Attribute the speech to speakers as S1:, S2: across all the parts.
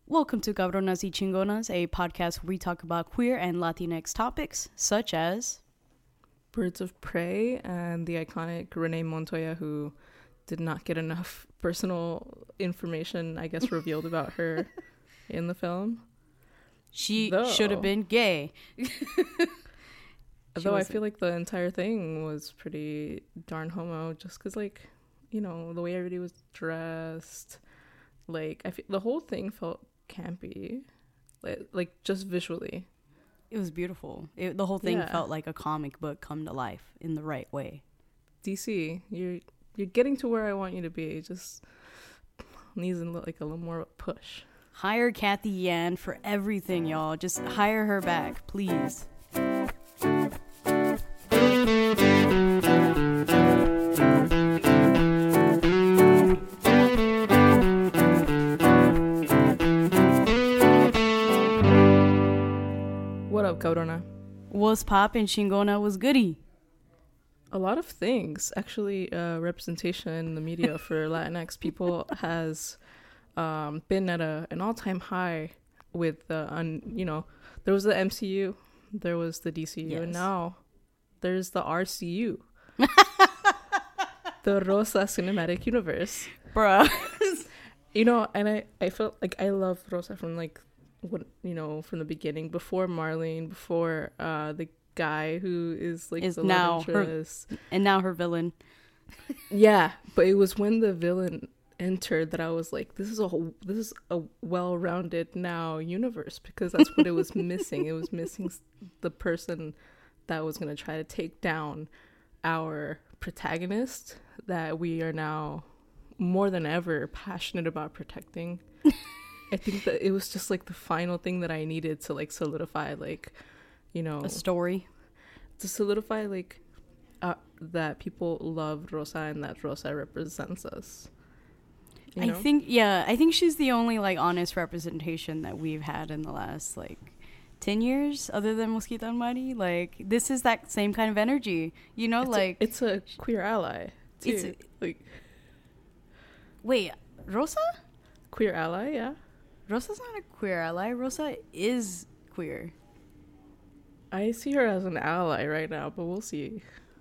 S1: Welcome to Cabronas y Chingonas, a podcast where we talk about queer and Latinx topics, such as
S2: Birds of Prey and the iconic Renee Montoya, who did not get enough personal information, I guess, revealed about her in the film.
S1: She should have been gay.
S2: Though I feel like the entire thing was pretty darn homo, just because, like, you know, the way everybody was dressed. Like, I feel the whole thing felt campy, like just visually.
S1: It was beautiful. The whole thing felt like a comic book come to life in the right way.
S2: DC, you're getting to where I want you to be. Just needs like a little more push.
S1: Hire Kathy Yan for everything, y'all. Just hire her back, please.
S2: What up, Cabrona?
S1: What's poppin', Chingona? Was goody?
S2: A lot of things. Actually, representation in the media for Latinx people has been at an all-time high with, there was the MCU, there was the DCU, and now there's the RCU. The Rosa Cinematic Universe.
S1: Bruh.
S2: And I felt like I love Rosa from, like, from the beginning, before Marlene, before the guy who is like
S1: is
S2: the
S1: now
S2: love interest.
S1: Now her villain.
S2: Yeah, but it was when the villain entered that I was like, this is a well-rounded now universe, because that's what it was missing. It was missing the person that was going to try to take down our protagonist that we are now more than ever passionate about protecting. I think that it was just like the final thing that I needed to like solidify, like, a
S1: story,
S2: to solidify like that people love Rosa and that Rosa represents us.
S1: I think she's the only like honest representation that we've had in the last like 10 years, other than Mosquita and Mari. Like, this is that same kind of energy,
S2: it's a queer ally too.
S1: Wait, Rosa?
S2: Queer ally, yeah.
S1: Rosa's not a queer ally. Rosa is queer.
S2: I see her as an ally right now, but we'll see.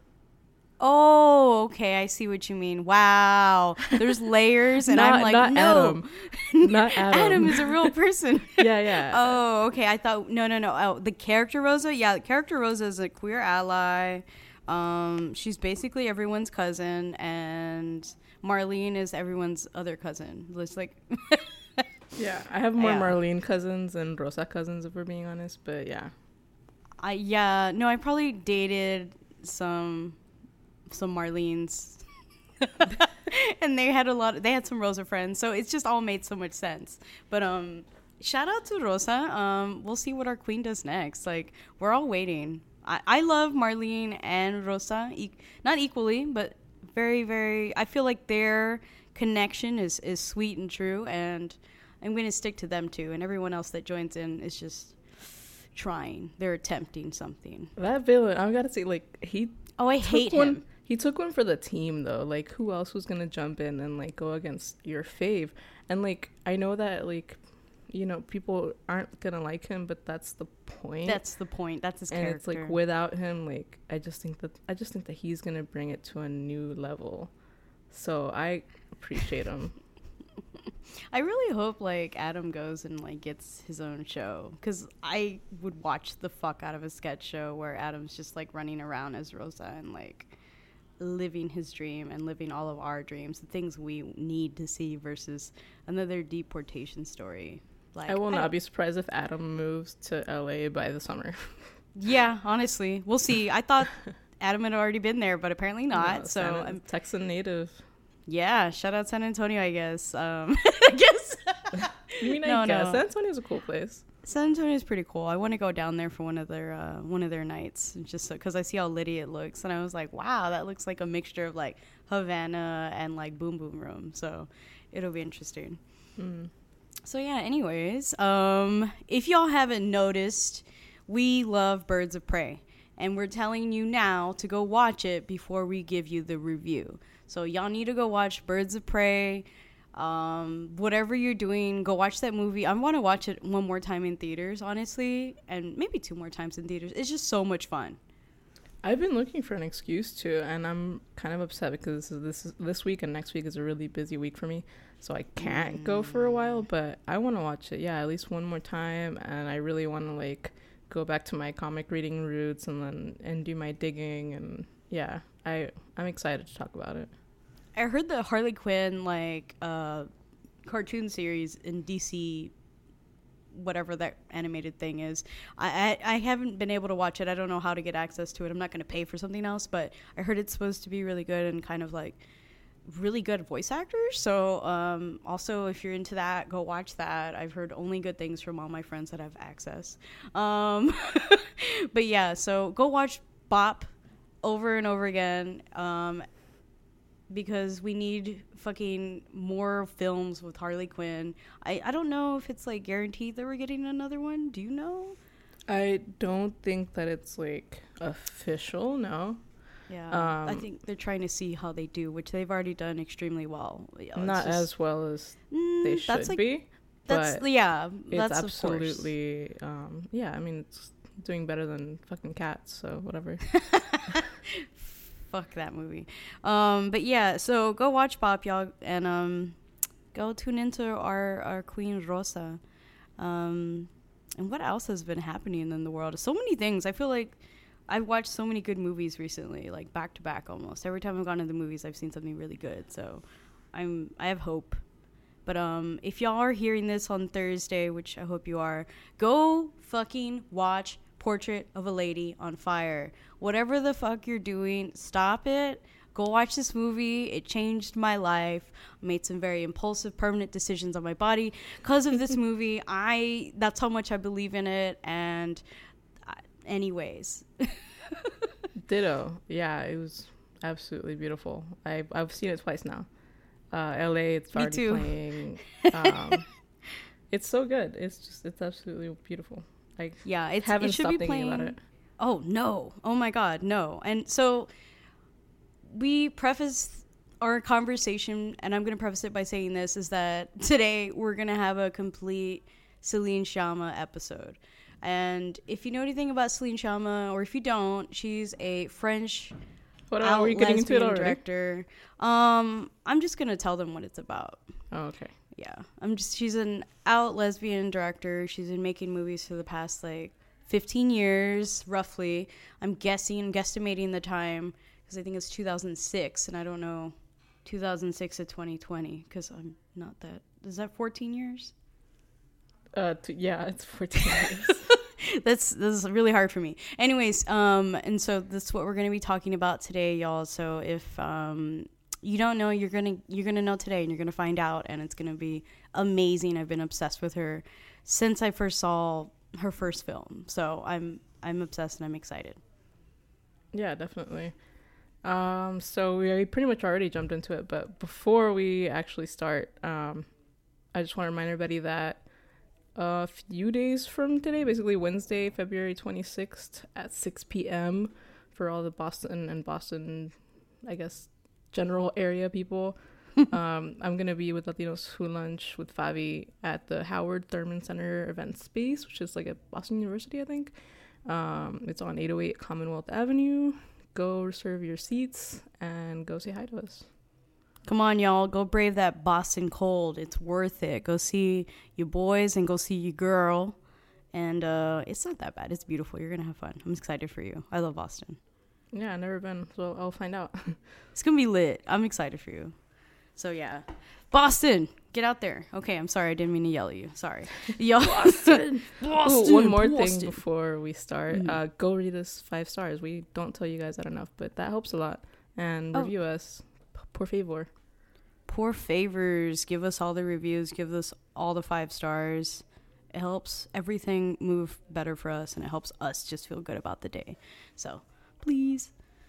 S1: Oh, okay. I see what you mean. Wow. There's layers, and I'm like,
S2: not
S1: no.
S2: Adam. Not Adam.
S1: Adam is a real person.
S2: Yeah.
S1: Oh, okay. I thought, no. Oh, the character Rosa? Yeah, the character Rosa is a queer ally. She's basically everyone's cousin, and Marlene is everyone's other cousin. It's like...
S2: Yeah, I have more Marlene cousins and Rosa cousins, if we're being honest, but yeah.
S1: I probably dated some Marlenes. And they had some Rosa friends, so it's just all made so much sense. But shout out to Rosa. We'll see what our queen does next. Like, we're all waiting. I love Marlene and Rosa, not equally, but very, very, I feel like their connection is sweet and true, and I'm going to stick to them too, and everyone else that joins in is just trying. They're attempting something.
S2: That villain, I gotta say, like,
S1: I hate him.
S2: He took one for the team, though. Like, who else was gonna jump in and, like, go against your fave? And, like, I know that, like, people aren't gonna like him, but that's the point.
S1: That's the point. That's his character.
S2: And it's, like, without him, like, I just think that he's gonna bring it to a new level. So I appreciate him.
S1: I really hope, like, Adam goes and, like, gets his own show, because I would watch the fuck out of a sketch show where Adam's just, like, running around as Rosa and, like, living his dream and living all of our dreams, the things we need to see, versus another deportation story. Like,
S2: I will not be surprised if Adam moves to LA by the summer.
S1: Yeah, honestly. We'll see. I thought Adam had already been there, but apparently not. No, so
S2: I'm Texan native.
S1: Yeah, shout out San Antonio, I guess. I guess.
S2: You mean I guess? San Antonio's a cool place.
S1: San Antonio's pretty cool. I want to go down there for one of their nights, just because I see how litty it looks, and I was like, wow, that looks like a mixture of like Havana and like Boom Boom Room. So it'll be interesting. So yeah. Anyways, if y'all haven't noticed, we love Birds of Prey, and we're telling you now to go watch it before we give you the review. So y'all need to go watch Birds of Prey. Whatever you're doing, go watch that movie. I want to watch it one more time in theaters, honestly, and maybe 2 more times in theaters. It's just so much fun.
S2: I've been looking for an excuse to, and I'm kind of upset because this week and next week is a really busy week for me, so I can't go for a while. But I want to watch it, at least one more time, and I really want to like go back to my comic reading roots and do my digging, and I'm excited to talk about it.
S1: I heard the Harley Quinn cartoon series in DC, whatever that animated thing is. I haven't been able to watch it. I don't know how to get access to it. I'm not going to pay for something else, but I heard it's supposed to be really good and kind of like really good voice actors. So also, if you're into that, go watch that. I've heard only good things from all my friends that have access. But yeah, so go watch Bop over and over again. Because we need fucking more films with Harley Quinn. I don't know if it's like guaranteed that we're getting another one. Do you know?
S2: I don't think that it's like official, no.
S1: Yeah, I think they're trying to see how they do, which they've already done extremely well.
S2: Not as well as they should be.
S1: That's
S2: it's absolutely I mean, it's doing better than fucking Cats, so whatever.
S1: Fuck that movie. But yeah, so go watch Bop, y'all, and go tune into our Queen Rosa. And what else has been happening in the world? So many things. I feel like I've watched so many good movies recently, like back to back almost. Every time I've gone to the movies, I've seen something really good. So I have hope. But if y'all are hearing this on Thursday, which I hope you are, go fucking watch Portrait of a Lady on Fire. Whatever the fuck you're doing, stop it. Go watch this movie. It changed my life. I made some very impulsive, permanent decisions on my body because of this movie. That's how much I believe in it. And anyways.
S2: Ditto. Yeah, it was absolutely beautiful. I've seen it twice now. LA, it's already playing. It's so good. It's absolutely beautiful. Like,
S1: it should be playing
S2: about it.
S1: Oh no! Oh my God, no! And so we preface our conversation, and I'm going to preface it by saying this: is that today we're going to have a complete Celine Sciamma episode. And if you know anything about Celine Sciamma, or if you don't, she's a French
S2: are we getting into it already?
S1: Director. I'm just going to tell them what it's about.
S2: Oh, okay.
S1: Yeah, she's an out lesbian director. She's been making movies for the past like 15 years, roughly. I'm guesstimating the time because I think it's 2006, and I don't know 2006 to 2020 because I'm not that. Is that 14 years?
S2: It's 14 years.
S1: This is really hard for me. Anyways, and so that's what we're going to be talking about today, y'all. So if you don't know, you're gonna know today, and you're gonna find out, and it's gonna be amazing. I've been obsessed with her since I first saw her first film, so I'm obsessed and I'm excited. Yeah,
S2: definitely. So we pretty much already jumped into it, but before we actually start, I just want to remind everybody that a few days from today, basically Wednesday, February 26th at 6 p.m. for all the Boston, I guess, general area people. I'm gonna be with Latinos Who Lunch with Fabi at the Howard Thurman Center event space, which is like at Boston University, I think. It's on 808 Commonwealth Avenue. Go reserve your seats and go say hi to us.
S1: Come on, y'all, go brave that Boston cold. It's worth it. Go see your boys and go see your girl, and it's not that bad. It's beautiful. You're gonna have fun. I'm excited for you. I love Boston.
S2: Yeah, I've never been, so I'll find out.
S1: It's going to be lit. I'm excited for you. So, yeah. Boston, get out there. Okay, I'm sorry. I didn't mean to yell at you. Sorry.
S2: Boston. One more thing before we start. Go read us 5 stars. We don't tell you guys that enough, but that helps a lot. And review us. Por favor.
S1: Por favors. Give us all the reviews. Give us all the 5 stars. It helps everything move better for us, and it helps us just feel good about the day. So, please.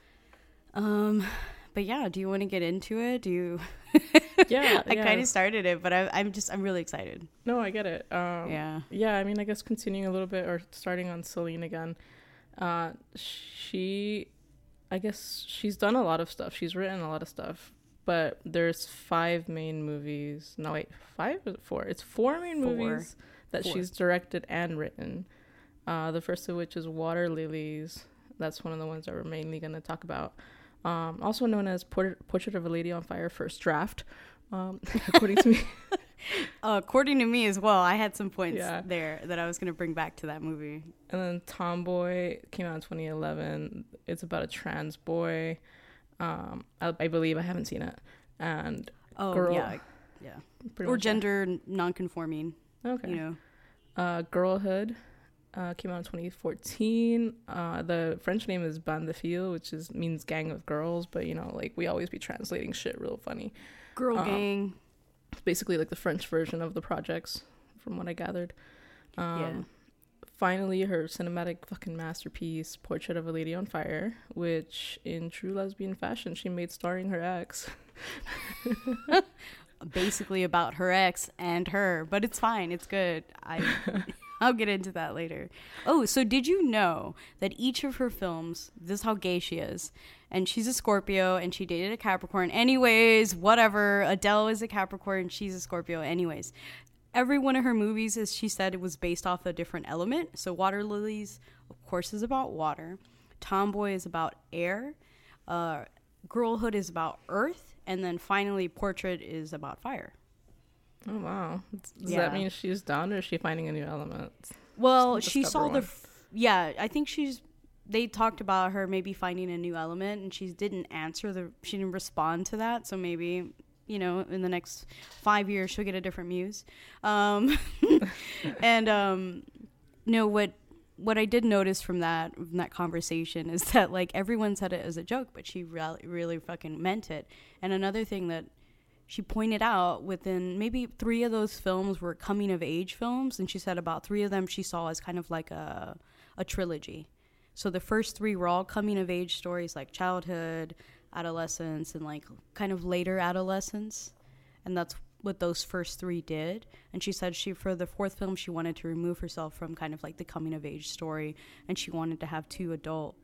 S1: But yeah, do you want to get into it? Do you? I kind of started it, but I'm really excited.
S2: No, I get it. Yeah. I mean, I guess continuing a little bit or starting on Celine again. I guess she's done a lot of stuff. She's written a lot of stuff. but there's 5 main movies. No, wait, 5 or 4? It's 4 main movies that she's directed and written. The first of which is Water Lilies. That's one of the ones that we're mainly going to talk about. Also known as Portrait of a Lady on Fire First Draft, according to me.
S1: According to me as well. I had some points there that I was going to bring back to that movie.
S2: And then Tomboy came out in 2011. It's about a trans boy. I believe. I haven't seen it. And
S1: Girl, or gender non-conforming.
S2: Okay.
S1: You
S2: know. Girlhood came out in 2014. The French name is Bande de Filles, which means gang of girls, but you know, like we always be translating shit real funny.
S1: Girl gang.
S2: Basically like the French version of the projects, from what I gathered. Finally, her cinematic fucking masterpiece, Portrait of a Lady on Fire, which in true lesbian fashion she made starring her ex.
S1: Basically about her ex and her, but it's fine, it's good. I'll get into that later. Oh, so did you know that each of her films, this is how gay she is, and she's a Scorpio and she dated a Capricorn. Anyways, whatever. Adele is a Capricorn, she's a Scorpio. Anyways, every one of her movies, as she said, it was based off a different element. So Water Lilies, of course, is about water. Tomboy is about air. Girlhood is about earth. And then finally, Portrait is about fire.
S2: Oh, wow. Does that mean she's done, or is she finding a new element?
S1: Well, she saw I think they talked about her maybe finding a new element, and she didn't respond to that. So maybe, you know, in the next 5 years, she'll get a different muse. And, no, what I did notice from that conversation is that, like, everyone said it as a joke, but she really fucking meant it. And another thing that she pointed out, within maybe 3 of those films were coming of age films, and she said about 3 of them she saw as kind of like a trilogy. So the first 3 were all coming of age stories, like childhood, adolescence, and like kind of later adolescence, and that's what those first 3 did. And she said for the 4th film she wanted to remove herself from kind of like the coming of age story, and she wanted to have 2 adult,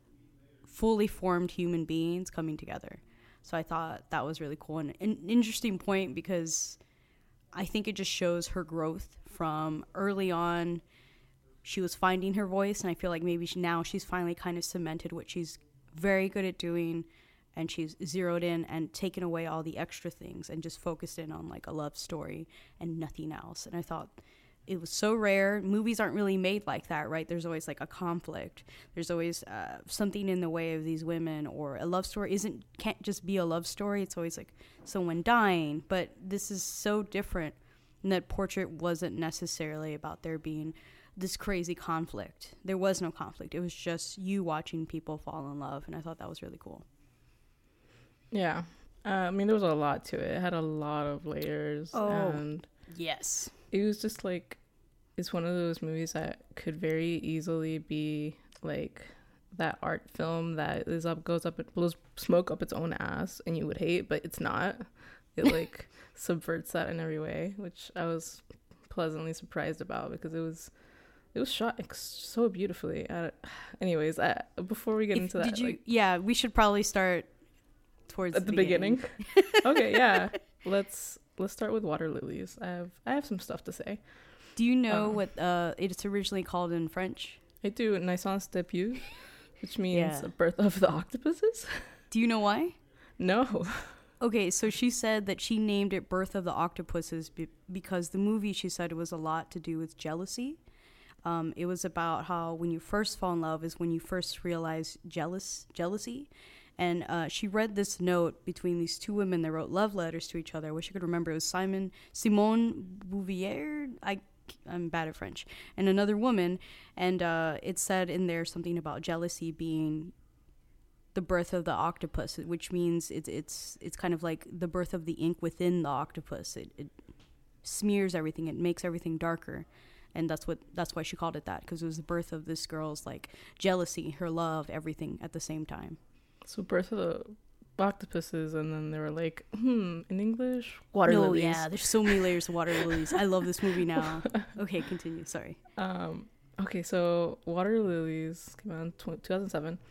S1: fully formed human beings coming together. So I thought that was really cool and an interesting point, because I think it just shows her growth from early on. She was finding her voice, and I feel like maybe now she's finally kind of cemented what she's very good at doing, and she's zeroed in and taken away all the extra things and just focused in on like a love story and nothing else. And I thought it was so rare. Movies aren't really made like that, right? There's always like a conflict. There's always something in the way of these women, or a love story can't just be a love story. It's always like someone dying. But this is so different, and that Portrait wasn't necessarily about there being this crazy conflict. There was no conflict. It was just you watching people fall in love, and I thought that was really cool.
S2: Yeah. I mean, there was a lot to it. It had a lot of layers.
S1: Oh,
S2: and
S1: yes.
S2: It was just like, it's one of those movies that could very easily be like that art film that goes up, it blows smoke up its own ass, and you would hate, but it's not. It like subverts that in every way, which I was pleasantly surprised about, because it was shot so beautifully. Anyways, before we get into that,
S1: we should probably start towards
S2: at the beginning. Okay, yeah. Let's start with Water Lilies. I have some stuff to say.
S1: Do you know what it's originally called in French?
S2: I do. Naissance des Puces, which means birth of the octopuses.
S1: Do you know why?
S2: No.
S1: Okay, so she said that she named it Birth of the Octopuses because the movie, she said, it was a lot to do with jealousy. It was about how when you first fall in love is when you first realize jealousy. And she read this note between these 2 women that wrote love letters to each other. I wish I could remember. It was Simone Bouvier. I'm bad at French. And another woman. And it said in there something about jealousy being the birth of the octopus, which means it's kind of like the birth of the ink within the octopus. It smears everything. It makes everything darker. And that's why she called it that, because it was the birth of this girl's like jealousy, her love, everything at the same time.
S2: So birth of the octopuses, and then they were like, in English, water lilies.
S1: No, yeah, there's so many layers of Water Lilies. I love this movie now. Okay, continue. Sorry.
S2: Okay, so Water Lilies came out in 2007.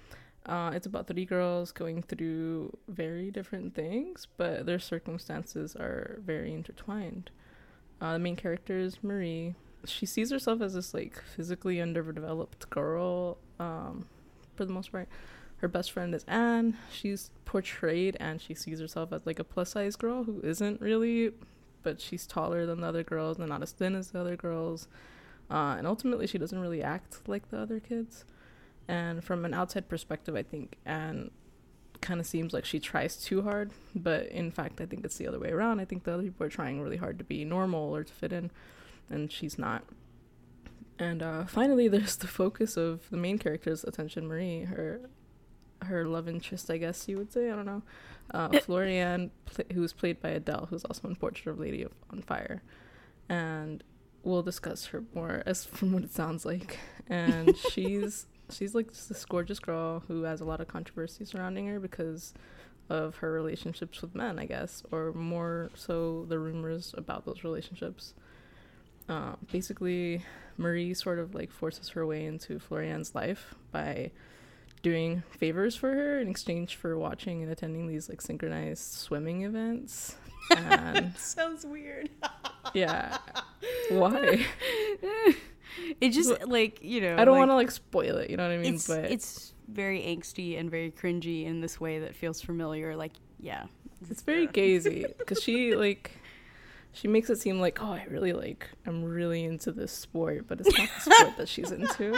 S2: It's about three girls going through very different things, but their circumstances are very intertwined. The main character is Marie. She sees herself as this like physically underdeveloped girl, for the most part. Her best friend is Anne. She's portrayed, and she sees herself as like a plus size girl who isn't really, but she's taller than the other girls and not as thin as the other girls. And ultimately, she doesn't really act like the other kids. And from an outside perspective, I think Anne kind of seems like she tries too hard, but in fact, I think it's the other way around. I think the other people are trying really hard to be normal or to fit in, and she's not. And finally, there's the focus of the main character's attention, Marie, her love interest, I guess you would say. I don't know. Florian, who's played by Adele, who's also in Portrait of a Lady on Fire, and we'll discuss her more as from what it sounds like. And she's like just this gorgeous girl who has a lot of controversy surrounding her because of her relationships with men, I guess, or more so the rumors about those relationships. Basically, Marie sort of like forces her way into Florian's life by doing favors for her in exchange for watching and attending these like synchronized swimming events. And
S1: sounds weird.
S2: Yeah. Why?
S1: It just like, you know,
S2: I don't want to like spoil it, you know what I mean?
S1: But it's very angsty and very cringy in this way that feels familiar. Like, yeah,
S2: it's very gazy because she makes it seem like, oh, I'm really into this sport, but it's not the sport that she's into.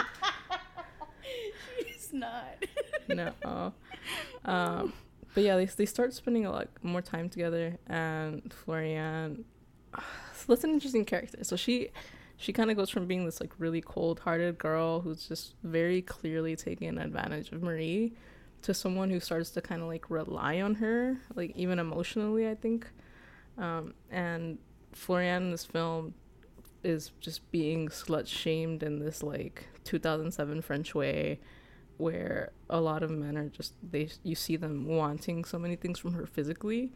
S1: She's not.
S2: No. But yeah, they start spending a lot more time together, and Florian, so that's an interesting character. So she kind of goes from being this like really cold-hearted girl who's just very clearly taking advantage of Marie to someone who starts to kind of like rely on her, like even emotionally, I think. And Florian in this film is just being slut-shamed in this like 2007 French way, where a lot of men are just you see them wanting so many things from her physically,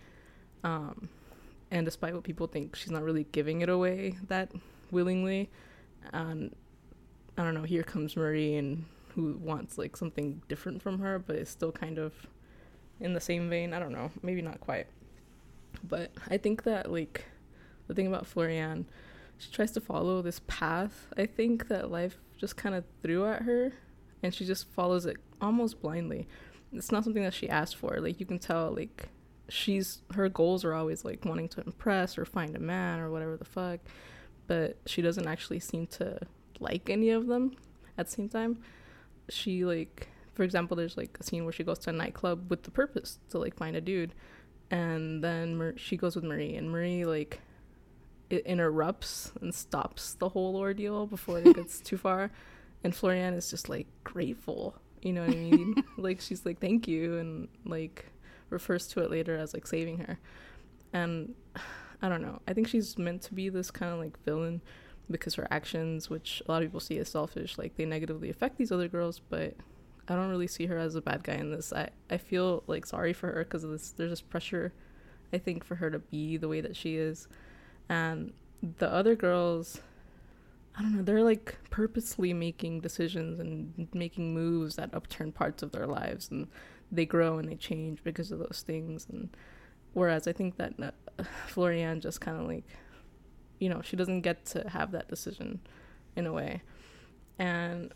S2: and despite what people think, she's not really giving it away that willingly. And I don't know, here comes Marie, and who wants like something different from her, but is still kind of in the same vein. I don't know, maybe not quite, but I think that like the thing about Florian, she tries to follow this path, I think, that life just kind of threw at her, and she just follows it almost blindly. It's not something that she asked for. Like, you can tell, like, her goals are always like wanting to impress or find a man or whatever the fuck, but she doesn't actually seem to like any of them at the same time. She, like, for example, there's like a scene where she goes to a nightclub with the purpose to like find a dude, and then she goes with Marie, and Marie like it interrupts and stops the whole ordeal before it gets too far, and Florian is just like grateful, you know what I mean? Like, she's like, thank you, and like refers to it later as like saving her. And I don't know, I think she's meant to be this kind of like villain because her actions, which a lot of people see as selfish, like they negatively affect these other girls, but I don't really see her as a bad guy in this. I feel like sorry for her because of this. There's this pressure, I think, for her to be the way that she is. And the other girls, I don't know, they're like purposely making decisions and making moves that upturn parts of their lives, and they grow and they change because of those things. And whereas I think that Florian just kind of like, you know, she doesn't get to have that decision in a way. And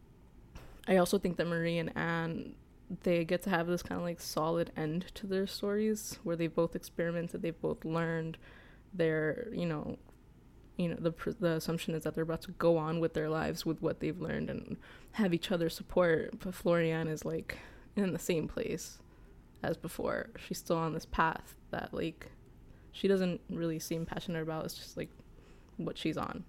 S2: I also think that Marie and Anne, they get to have this kind of like solid end to their stories where they both experimented, they both learned. They're, you know, the assumption is that they're about to go on with their lives with what they've learned and have each other support. But Florian is like in the same place as before. She's still on this path that like she doesn't really seem passionate about. It's just like what she's on.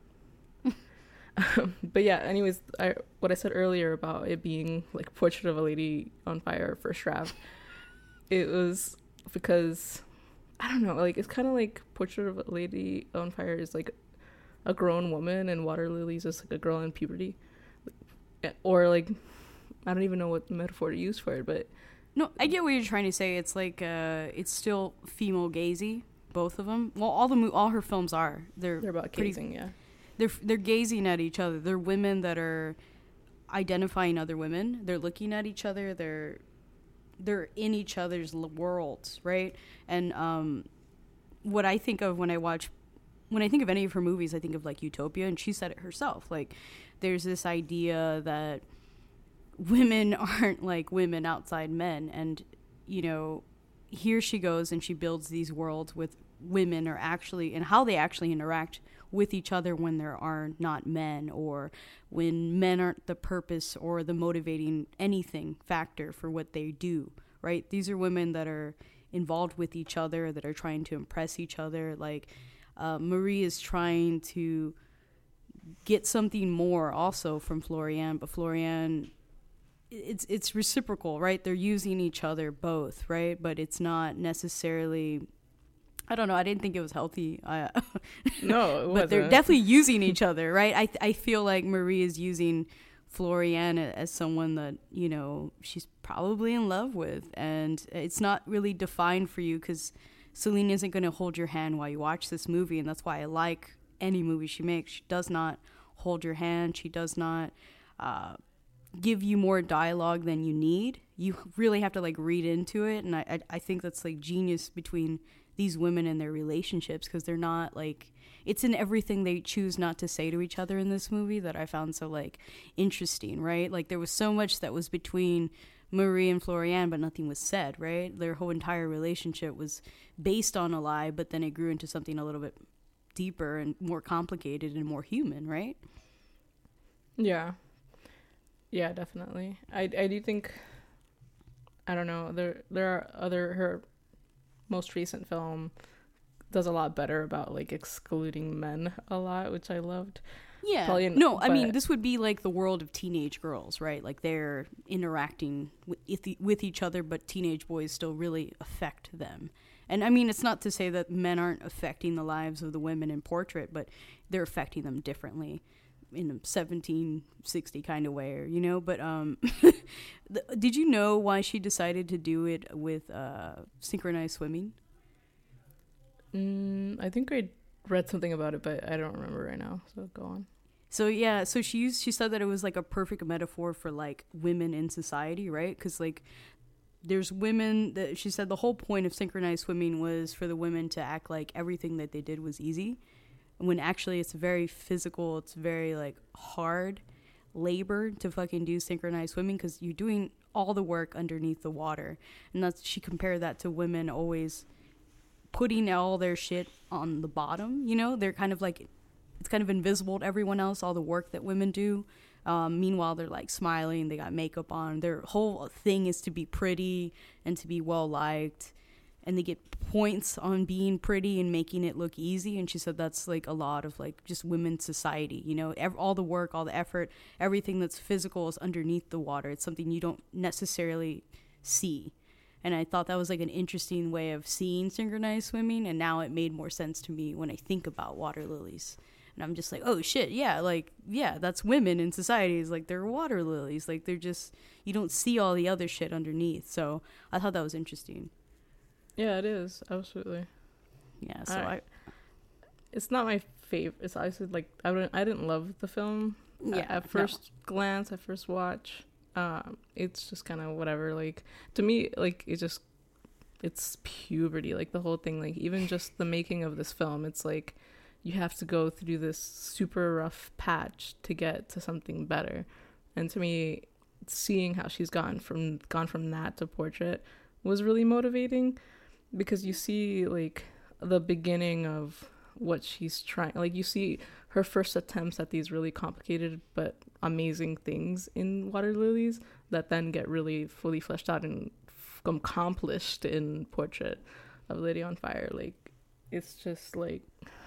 S2: But yeah, anyways, what I said earlier about it being like Portrait of a Lady on Fire first draft, it was because I don't know, like it's kind of like Portrait of a Lady on Fire is like a grown woman and Water Lily's just like a girl in puberty, or like I don't even know what metaphor to use for it, but
S1: no, I get what you're trying to say. It's like it's still female gazy, both of them. Well, all her films are. They're
S2: about gazing, yeah.
S1: They're gazing at each other. They're women that are identifying other women. They're looking at each other. They're in each other's worlds, right? And what I think of when I think of any of her movies, I think of like Utopia, and she said it herself. Like, there's this idea that women aren't like women outside men, and you know, here she goes and she builds these worlds with women are actually, and how they actually interact with each other when there are not men, or when men aren't the purpose or the motivating anything factor for what they do, right? These are women that are involved with each other, that are trying to impress each other. Like, Marie is trying to get something more also from Florian, but Florian, it's reciprocal, right? They're using each other both, right? But it's not necessarily, I don't know, I didn't think it was healthy.
S2: No, it
S1: but
S2: wasn't.
S1: they're definitely using each other, right? I feel like Marie is using Florian as someone that, you know, she's probably in love with, and it's not really defined for you because Celine isn't going to hold your hand while you watch this movie, and that's why I like any movie she makes. She does not hold your hand. She does not give you more dialogue than you need. You really have to like read into it, and I think that's like genius between these women and their relationships, because they're not like, it's in everything they choose not to say to each other in this movie that I found so like interesting, right? Like, there was so much that was between Marie and Florian, but nothing was said, right? Their whole entire relationship was based on a lie, but then it grew into something a little bit deeper and more complicated and more human, right?
S2: Yeah, definitely. I do think, I don't know, there are other, her most recent film does a lot better about like excluding men a lot, which I loved.
S1: Yeah.
S2: Probably,
S1: no, I mean, this would be like the world of teenage girls, right? Like, they're interacting with each other, but teenage boys still really affect them. And I mean, it's not to say that men aren't affecting the lives of the women in Portrait, but they're affecting them differently in a 1760 kind of way, you know? But did you know why she decided to do it with synchronized swimming?
S2: I think I read something about it, but I don't remember right now, so go on.
S1: So yeah, so she said that it was like a perfect metaphor for like women in society, right? Because like, there's women that she said the whole point of synchronized swimming was for the women to act like everything that they did was easy, when actually it's very physical, it's very like hard labor to fucking do synchronized swimming, because you're doing all the work underneath the water. And that's, she compared that to women always putting all their shit on the bottom, you know? They're kind of like, it's kind of invisible to everyone else, all the work that women do. Meanwhile, they're like smiling, they got makeup on. Their whole thing is to be pretty and to be well liked, and they get points on being pretty and making it look easy. And she said that's like a lot of like just women's society, you know, all the work, all the effort, everything that's physical is underneath the water. It's something you don't necessarily see. And I thought that was like an interesting way of seeing synchronized swimming, and now it made more sense to me when I think about water lilies. And I'm just like, oh shit, yeah, like, yeah, that's women in society. Is like, they're water lilies. Like, they're just, you don't see all the other shit underneath. So I thought that was interesting.
S2: Yeah, it is, absolutely.
S1: Yeah, so
S2: it's not my favorite. It's obviously like, I didn't love the film.
S1: Yeah,
S2: at first glance, at first watch. It's just kind of whatever. Like, to me, like, it's puberty. Like, the whole thing, like, even just the making of this film, it's like you have to go through this super rough patch to get to something better. And to me, seeing how she's gone from that to Portrait was really motivating, because you see like the beginning of what she's trying, like you see her first attempts at these really complicated but amazing things in Water Lilies that then get really fully fleshed out and accomplished in Portrait of Lady on Fire. Like, it's just like,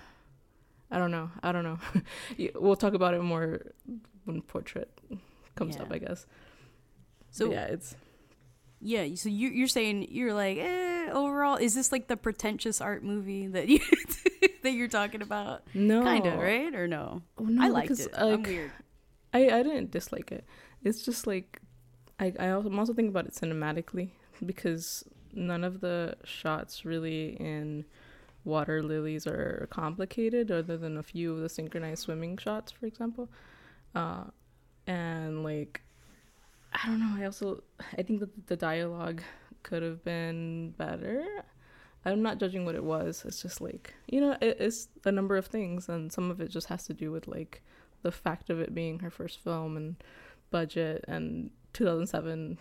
S2: I don't know. We'll talk about it more when Portrait comes up, I guess. So but yeah, it's...
S1: Yeah, so you're saying, you're like, overall, is this like the pretentious art movie that you're talking about?
S2: No.
S1: Kind of, right? Or no?
S2: Oh, no,
S1: I liked it. Like, I'm weird.
S2: I didn't dislike it. It's just like, I'm also thinking about it cinematically, because none of the shots really in Water Lilies are complicated, other than a few of the synchronized swimming shots, for example. And and like I don't know. I think that the dialogue could have been better. I'm not judging what it was. It's just like, it's a number of things, and some of it just has to do with like the fact of it being her first film and budget and 2007.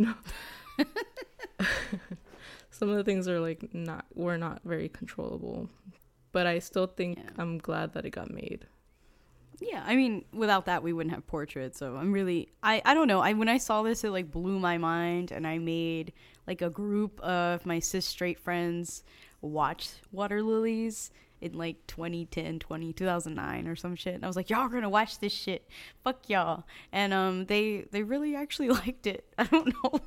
S2: Some of the things are like were not very controllable, but I still think I'm glad that it got made.
S1: Yeah, I mean, without that, we wouldn't have Portrait. So I'm really, I don't know. When I saw this, it like blew my mind, and I made like a group of my cis straight friends watch Water Lilies in like 2009 or some shit. And I was like, y'all are gonna watch this shit. Fuck y'all. And they really actually liked it. I don't know.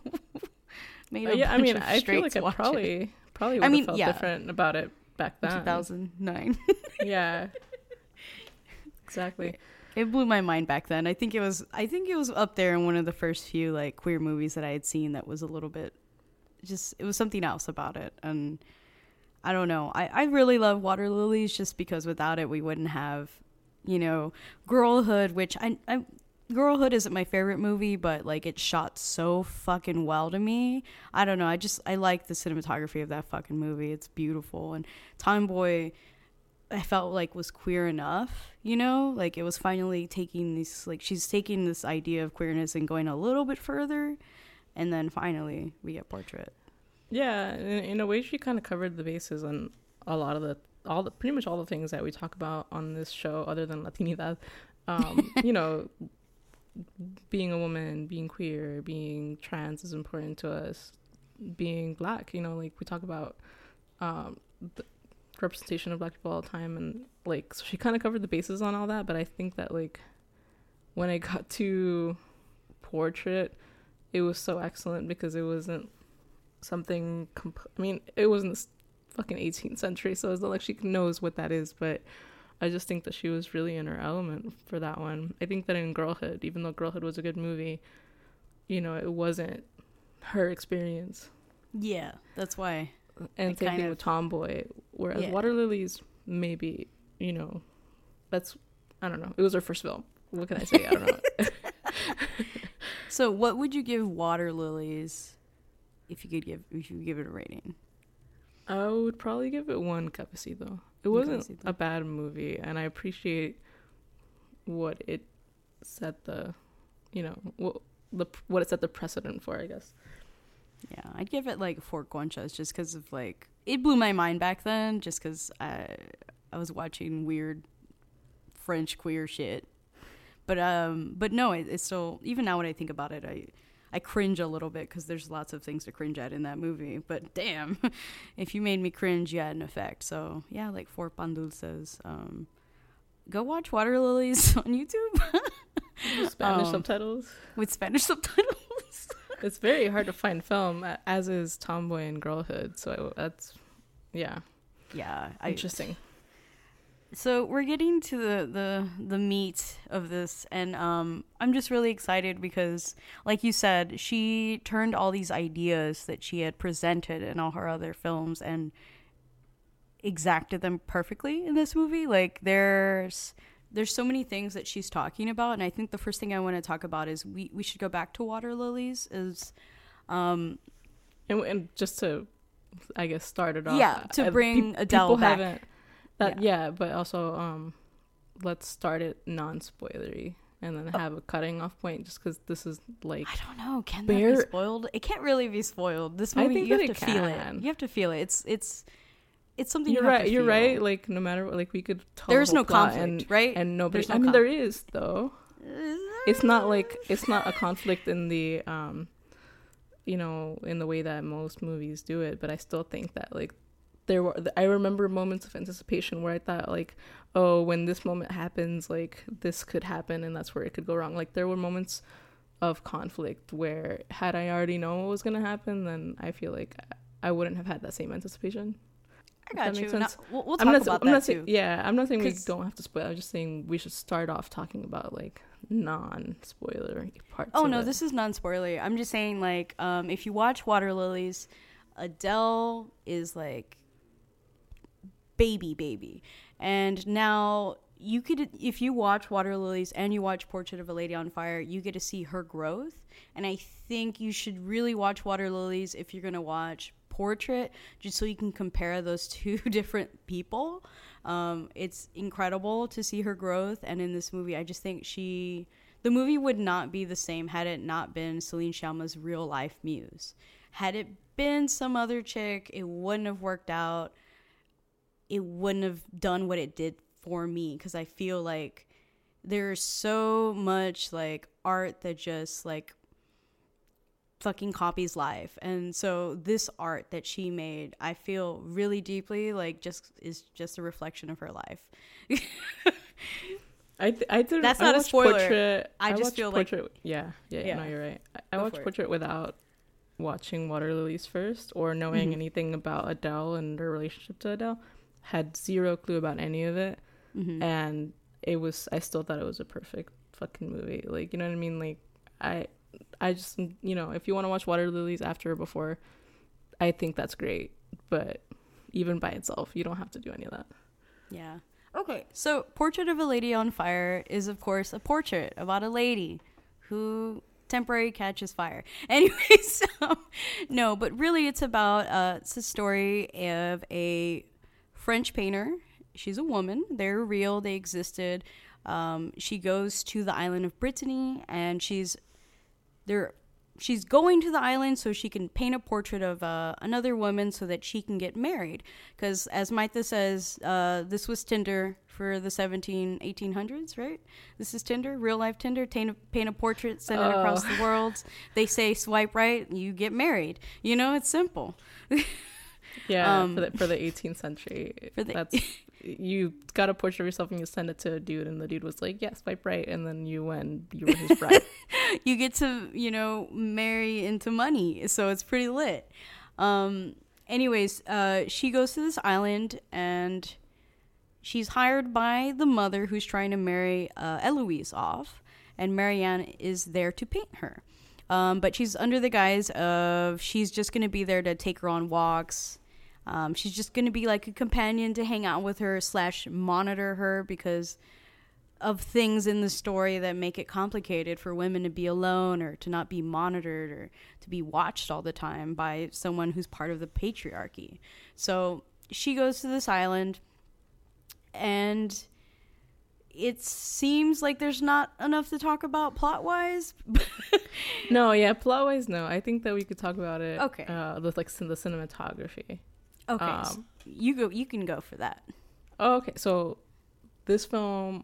S2: I feel like I probably would have felt different about it back then.
S1: 2009.
S2: Yeah. Exactly.
S1: It blew my mind back then. I think it was up there in one of the first few like queer movies that I had seen that was a little bit it was something else about it. And I don't know. I really love Water Lilies just because without it we wouldn't have, Girlhood, which Girlhood isn't my favorite movie, but like it shot so fucking well to me. I don't know. I like the cinematography of that fucking movie. It's beautiful. And Tomboy, I felt like was queer enough, like it was finally taking this, like she's taking this idea of queerness and going a little bit further, and then finally we get Portrait.
S2: Yeah, in a way she kind of covered the bases on a lot of pretty much all the things that we talk about on this show, other than Latinidad. Being a woman, being queer, being trans is important to us. Being Black, like we talk about the representation of Black people all the time, and like so she kind of covered the bases on all that. But I think that like when I got to Portrait, it was so excellent because it wasn't something it wasn't the fucking 18th century, so it's not like she knows what that is, but I just think that she was really in her element for that one. I think that in Girlhood, even though Girlhood was a good movie, it wasn't her experience.
S1: Yeah, that's why.
S2: And same thing with Tomboy, whereas Water Lilies, maybe, that's, I don't know. It was her first film. What can I say? I don't know.
S1: So what would you give Water Lilies if you give it a rating?
S2: I would probably give it 1 cafecito. It wasn't a bad movie, and I appreciate what it set what it set the precedent for, I guess.
S1: Yeah, I'd give it like 4 conchas just because of like it blew my mind back then, just because I was watching weird French queer shit. But no, it's still, even now when I think about it, I cringe a little bit because there's lots of things to cringe at in that movie. But damn, if you made me cringe, you had an effect. So yeah, like 4 pan dulces. Go watch Water Lilies on YouTube.
S2: Spanish subtitles.
S1: With Spanish subtitles.
S2: It's very hard to find film, as is Tomboy and Girlhood. So that's, yeah.
S1: Yeah.
S2: Interesting.
S1: So we're getting to the meat of this, and I'm just really excited because, like you said, she turned all these ideas that she had presented in all her other films and exacted them perfectly in this movie. Like there's so many things that she's talking about, and I think the first thing I want to talk about is we should go back to Water Lilies. And
S2: just to, I guess, start it off.
S1: To bring Adele back.
S2: But also let's start it non-spoilery and then have a cutting off point, just because this is like,
S1: I don't know, can that be spoiled? It can't really be spoiled. This movie, you have to feel it. You have to feel it. It's something
S2: you're right. You're right. Like no matter what, like we could tell
S1: there's no conflict, right?
S2: And nobody. I mean, there is though. It's not a conflict in the in the way that most movies do it. But I still think that like I remember moments of anticipation where I thought like, oh, when this moment happens, like this could happen, and that's where it could go wrong. Like there were moments of conflict where had I already known what was gonna happen, then I feel like I wouldn't have had that same anticipation.
S1: I got you. We'll talk about that too.
S2: Yeah, I'm not saying we don't have to spoil. I'm just saying we should start off talking about like non-spoiler parts.
S1: Oh no, this is non-spoiler. I'm just saying like if you watch Water Lilies, Adele is like baby, and now you could, if you watch Water Lilies and you watch Portrait of a Lady on Fire, you get to see her growth. And I think you should really watch Water Lilies if you're going to watch Portrait, just so you can compare those two different people. It's incredible to see her growth. And in this movie, I just think the movie would not be the same had it not been Celine Sciamma's real life muse. Had it been some other chick, it wouldn't have worked out. It wouldn't have done what it did for me, because I feel like there's so much like art that just like fucking copies life. And so this art that she made, I feel really deeply like is just a reflection of her life.
S2: I did.
S1: That's not a spoiler.
S2: Portrait.
S1: I just feel
S2: Portrait,
S1: like
S2: yeah. No, you're right. I watched Portrait
S1: it.
S2: without watching Water Lilies first, or knowing anything about Adele and her relationship to Adele. Had zero clue about any of it, and I still thought it was a perfect fucking movie. Like, you know what I mean? Like, I just, you know, if you want to watch Water Lilies after or before, I think that's great. But even by itself, you don't have to do any of that.
S1: Yeah. Okay, so Portrait of a Lady on Fire is, of course, a portrait about a lady who temporarily catches fire. Anyways, no, but really it's about, it's a story of a French painter. She's a woman. They're real. They existed. She goes to the island of Brittany, and she's going to the island so she can paint a portrait of another woman so that she can get married. Because as Maita says, this was Tinder for the 1800s, right? This is Tinder, real life Tinder. Paint a portrait, send it across the world. They say swipe right, you get married. You know, it's simple.
S2: Yeah, for the 18th century, you got a portrait of yourself and you send it to a dude, and the dude was like, "Yeah, swipe right," and then you were his bride.
S1: You get to, you know, marry into money, so it's pretty lit. Anyways, she goes to this island, and she's hired by the mother who's trying to marry Eloise off, and Marianne is there to paint her. But she's under the guise of she's just going to be there to take her on walks. She's just going to be like a companion to hang out with her / monitor her because of things in the story that make it complicated for women to be alone or to not be monitored or to be watched all the time by someone who's part of the patriarchy. So she goes to this island, and it seems like there's not enough to talk about plot-wise.
S2: No, yeah, plot-wise, no. I think that we could talk about it.
S1: Okay.
S2: With like the cinematography.
S1: Okay, so you can go for that.
S2: Oh, okay. So this film,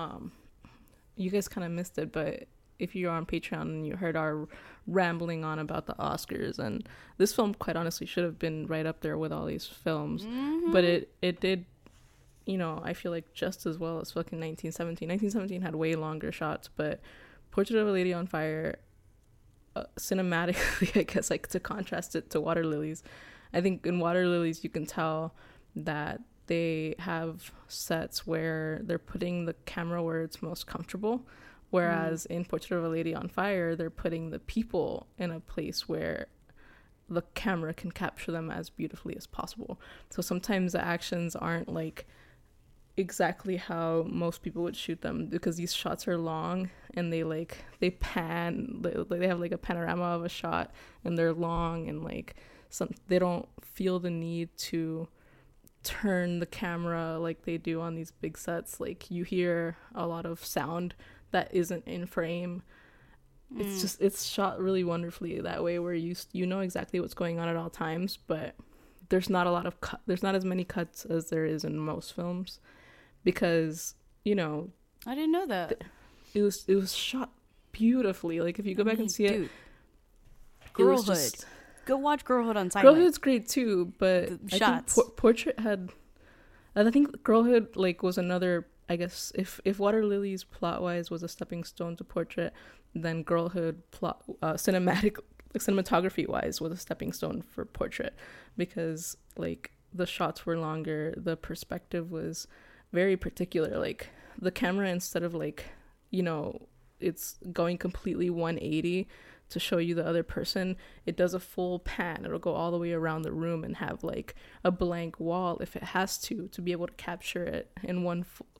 S2: you guys kind of missed it, but if you're on Patreon and you heard our rambling on about the Oscars, and this film, quite honestly, should have been right up there with all these films, but it did, you know, I feel like just as well as fucking 1917. 1917 had way longer shots, but Portrait of a Lady on Fire, cinematically, I guess, like to contrast it to Water Lilies, I think in Water Lilies you can tell that they have sets where they're putting the camera where it's most comfortable, whereas in Portrait of a Lady on Fire they're putting the people in a place where the camera can capture them as beautifully as possible. So sometimes the actions aren't like exactly how most people would shoot them, because these shots are long and they pan, they have like a panorama of a shot, and they're long, and like they don't feel the need to turn the camera like they do on these big sets. Like you hear a lot of sound that isn't in frame. It's shot really wonderfully that way, where you know exactly what's going on at all times, but there's not a lot of there's not as many cuts as there is in most films, because, you know,
S1: I didn't know that.
S2: It was shot beautifully. Like if you go back and see it,
S1: Girlhood. Go watch Girlhood on silent.
S2: Girlhood's great too, but I
S1: shots.
S2: think Portrait had. I think Girlhood like was another. I guess if Water Lilies plot wise was a stepping stone to Portrait, then Girlhood cinematography wise was a stepping stone for Portrait, because like the shots were longer, the perspective was very particular. Like the camera, instead of like, you know, it's going completely 180 to show you the other person, it does a full pan. It'll go all the way around the room and have like a blank wall if it has to be able to capture it in one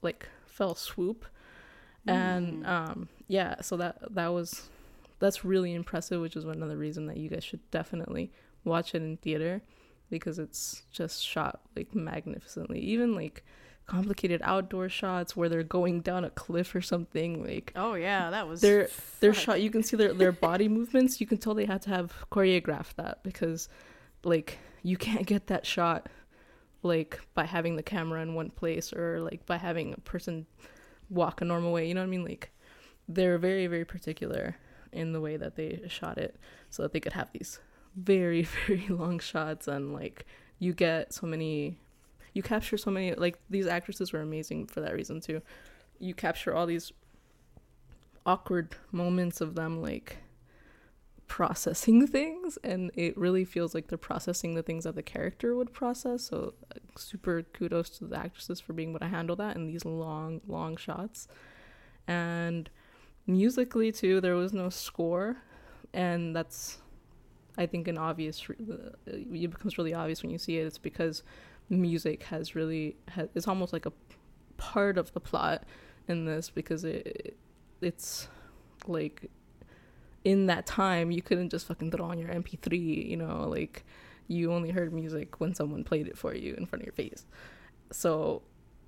S2: fell swoop. And yeah, so that's really impressive, which is another reason that you guys should definitely watch it in theater, because it's just shot like magnificently. Even like complicated outdoor shots where they're going down a cliff or something, like,
S1: oh yeah, that was
S2: they're shot, you can see their body movements, you can tell they had to have choreographed that, because like you can't get that shot like by having the camera in one place, or like by having a person walk a normal way, you know what I mean? Like, they're very, very particular in the way that they shot it, so that they could have these very, very long shots. And like, you capture so many, like, these actresses were amazing for that reason too. You capture all these awkward moments of them like processing things, and it really feels like they're processing the things that the character would process. So super kudos to the actresses for being able to handle that in these long shots. And musically too, there was no score, and that's, I think, an obvious, it becomes really obvious when you see it. It's because music it's almost like a part of the plot in this, because it's like, in that time you couldn't just fucking throw on your MP3, you know, like, you only heard music when someone played it for you in front of your face. So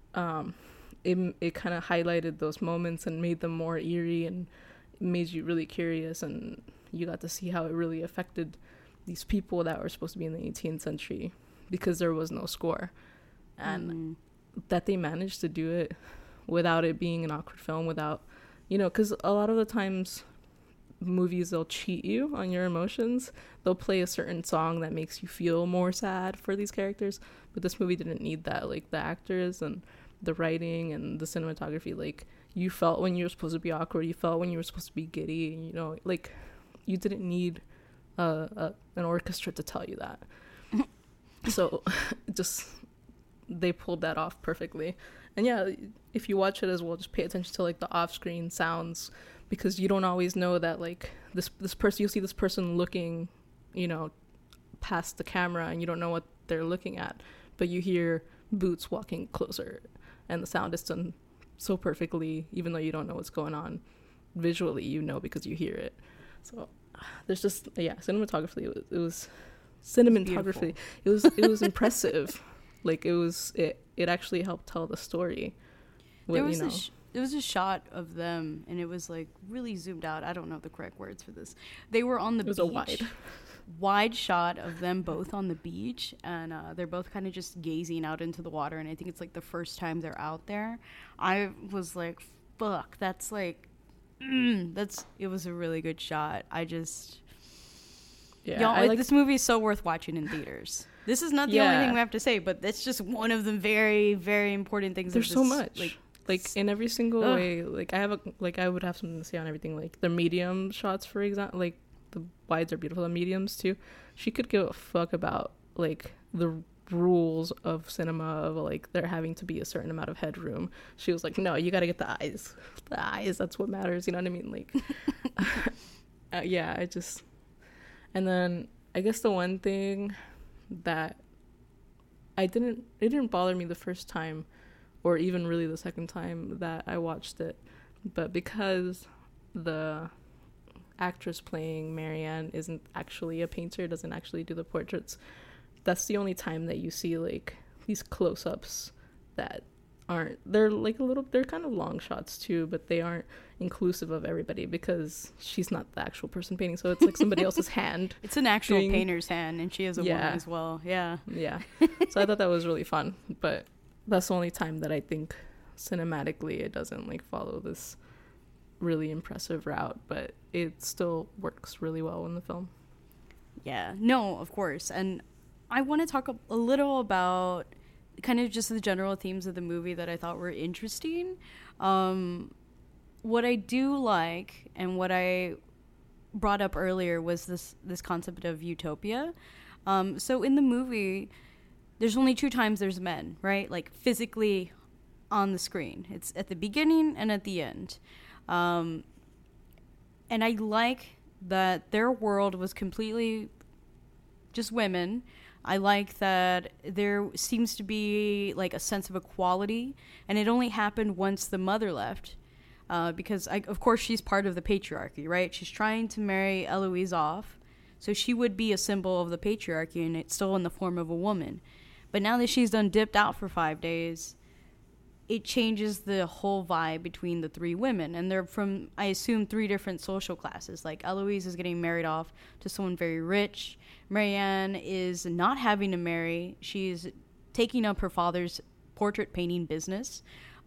S2: it kind of highlighted those moments and made them more eerie, and made you really curious, and you got to see how it really affected these people that were supposed to be in the 18th century, because there was no score. And that they managed to do it without it being an awkward film, without, you know, because a lot of the times movies, they'll cheat you on your emotions. They'll play a certain song that makes you feel more sad for these characters, but this movie didn't need that. Like, the actors and the writing and the cinematography, like, you felt when you were supposed to be awkward, you felt when you were supposed to be giddy, you know, like, you didn't need an orchestra to tell you that. So just, they pulled that off perfectly. And yeah, if you watch it as well, just pay attention to like the off-screen sounds, because you don't always know that, like, this person, you'll see this person looking, you know, past the camera, and you don't know what they're looking at, but you hear boots walking closer, and the sound is done so perfectly, even though you don't know what's going on visually, you know, because you hear it. So there's just, yeah, cinematography, it was cinematography, it was impressive. Like, it actually helped tell the story.
S1: There was a shot of them, and it was like really zoomed out. I don't know the correct words for this. They were on the beach. It was a wide shot of them both on the beach, and they're both kind of just gazing out into the water, and I think it's like the first time they're out there. I was like, fuck, that's like, it was a really good shot. This movie is so worth watching in theaters. This is not the only thing we have to say, but that's just one of the very, very important things.
S2: There's so much. Like in every single way. Like, I would have something to say on everything. Like, the medium shots, for example, like, the wides are beautiful, the mediums too. She could give a fuck about, like, the rules of cinema, of like, there having to be a certain amount of headroom. She was like, no, you gotta get the eyes, that's what matters, you know what I mean? Like, yeah, and then I guess the one thing that it didn't bother me the first time, or even really the second time that I watched it, but because the actress playing Marianne isn't actually a painter, doesn't actually do the portraits, that's the only time that you see like these close-ups that they're kind of long shots too, but they aren't inclusive of everybody, because she's not the actual person painting, so it's like somebody else's hand.
S1: It's an actual painter's hand, and she is a woman as well. Yeah So I thought that was really fun, but that's the only time that I think cinematically it doesn't like follow this really impressive route, but it still works really well in the film. Yeah, no, of course. And I want to talk a little about kind of just the general themes of the movie that I thought were interesting. What I do like, and what I brought up earlier, was this concept of utopia. So in the movie, there's only 2 times there's men, right? Like, physically on the screen. It's at the beginning and at the end. And I like that their world was completely just women. I like that there seems to be like a sense of equality, and it only happened once the mother left. Because, of course, she's part of the patriarchy, right? She's trying to marry Eloise off, so she would be a symbol of the patriarchy, and it's still in the form of a woman. But now that she's done dipped out for 5 days, it changes the whole vibe between the three women. And they're from, I assume, 3 different social classes. Like, Eloise is getting married off to someone very rich. Marianne is not having to marry. She's taking up her father's portrait painting business.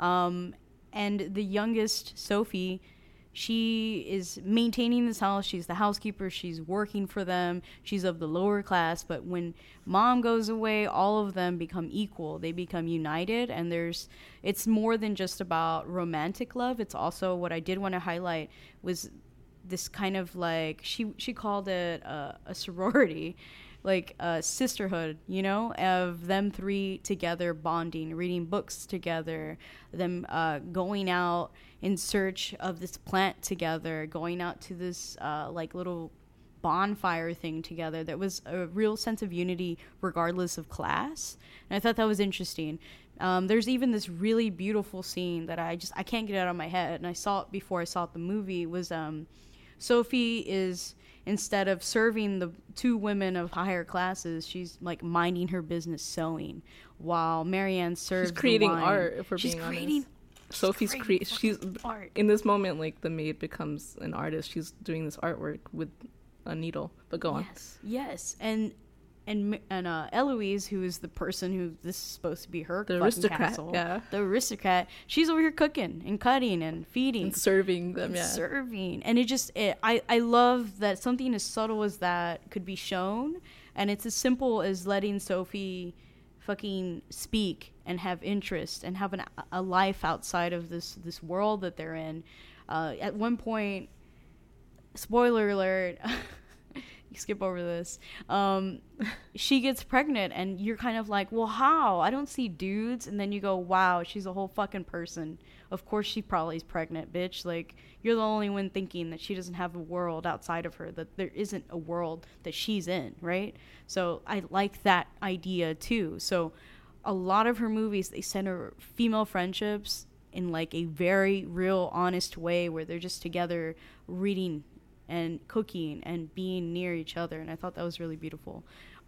S1: And the youngest, Sophie, she is maintaining this house. She's the housekeeper. She's working for them. She's of the lower class. But when mom goes away, all of them become equal. They become united. And it's more than just about romantic love. It's also, what I did want to highlight was this kind of like, she called it a sorority, like a sisterhood, you know, of them 3 together bonding, reading books together, them going out in search of this plant together, going out to this like little bonfire thing together. That was a real sense of unity regardless of class. And I thought that was interesting. There's even this really beautiful scene that I can't get out of my head, and I saw it before I saw the movie, was Sophie is, instead of serving the 2 women of higher classes, she's like minding her business sewing, while Marianne serves.
S2: She's creating
S1: the wine.
S2: art. If we're
S1: she's
S2: being
S1: creating,
S2: honest, Sophie's she's
S1: art.
S2: In this moment, like the maid becomes an artist. She's doing this artwork with a needle. But go on.
S1: Yes, and Eloise, who is the person who this is supposed to be her
S2: the
S1: fucking
S2: aristocrat,
S1: castle,
S2: yeah,
S1: the aristocrat, she's over here cooking and cutting and feeding
S2: and serving them,
S1: serving. And I love that something as subtle as that could be shown, and it's as simple as letting Sophie fucking speak and have interest and have a life outside of this world that they're in. At one point, spoiler alert, you skip over this, she gets pregnant, and you're kind of like, well, how? I don't see dudes. And then you go, wow, she's a whole fucking person. Of course she probably is pregnant, bitch. Like, you're the only one thinking that she doesn't have a world outside of her, that there isn't a world that she's in, right? So I like that idea too. So a lot of her movies, they center female friendships in like a very real, honest way, where they're just together reading and cooking and being near each other. And I thought that was really beautiful.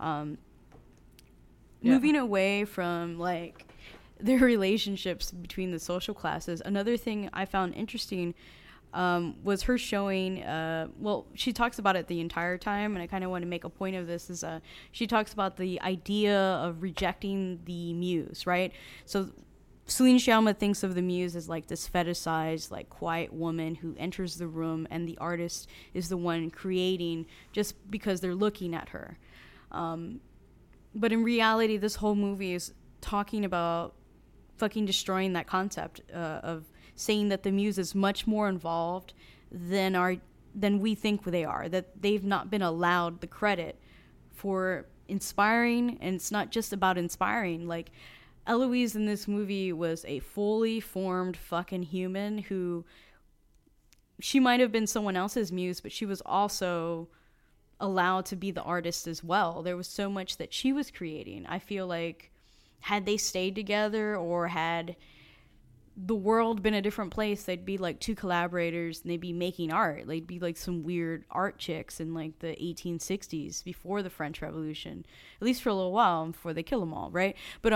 S1: Moving away from like their relationships between the social classes, another thing I found interesting was her showing, she talks about it the entire time, and I kind of want to make a point of this, is she talks about the idea of rejecting the muse, right? So Celine Sciamma thinks of the muse as like this fetishized, like quiet woman who enters the room, and the artist is the one creating just because they're looking at her. But in reality, this whole movie is talking about fucking destroying that concept of saying that the muse is much more involved than we think they are, that they've not been allowed the credit for inspiring. And it's not just about inspiring. Like, Eloise in this movie was a fully formed fucking human who, she might have been someone else's muse, but she was also allowed to be the artist as well. There was so much that she was creating. I feel like had they stayed together, or had the world been a different place, they'd be like 2 collaborators and they'd be making art. They'd be like some weird art chicks in like the 1860s before the French Revolution, at least for a little while before they kill them all, right? But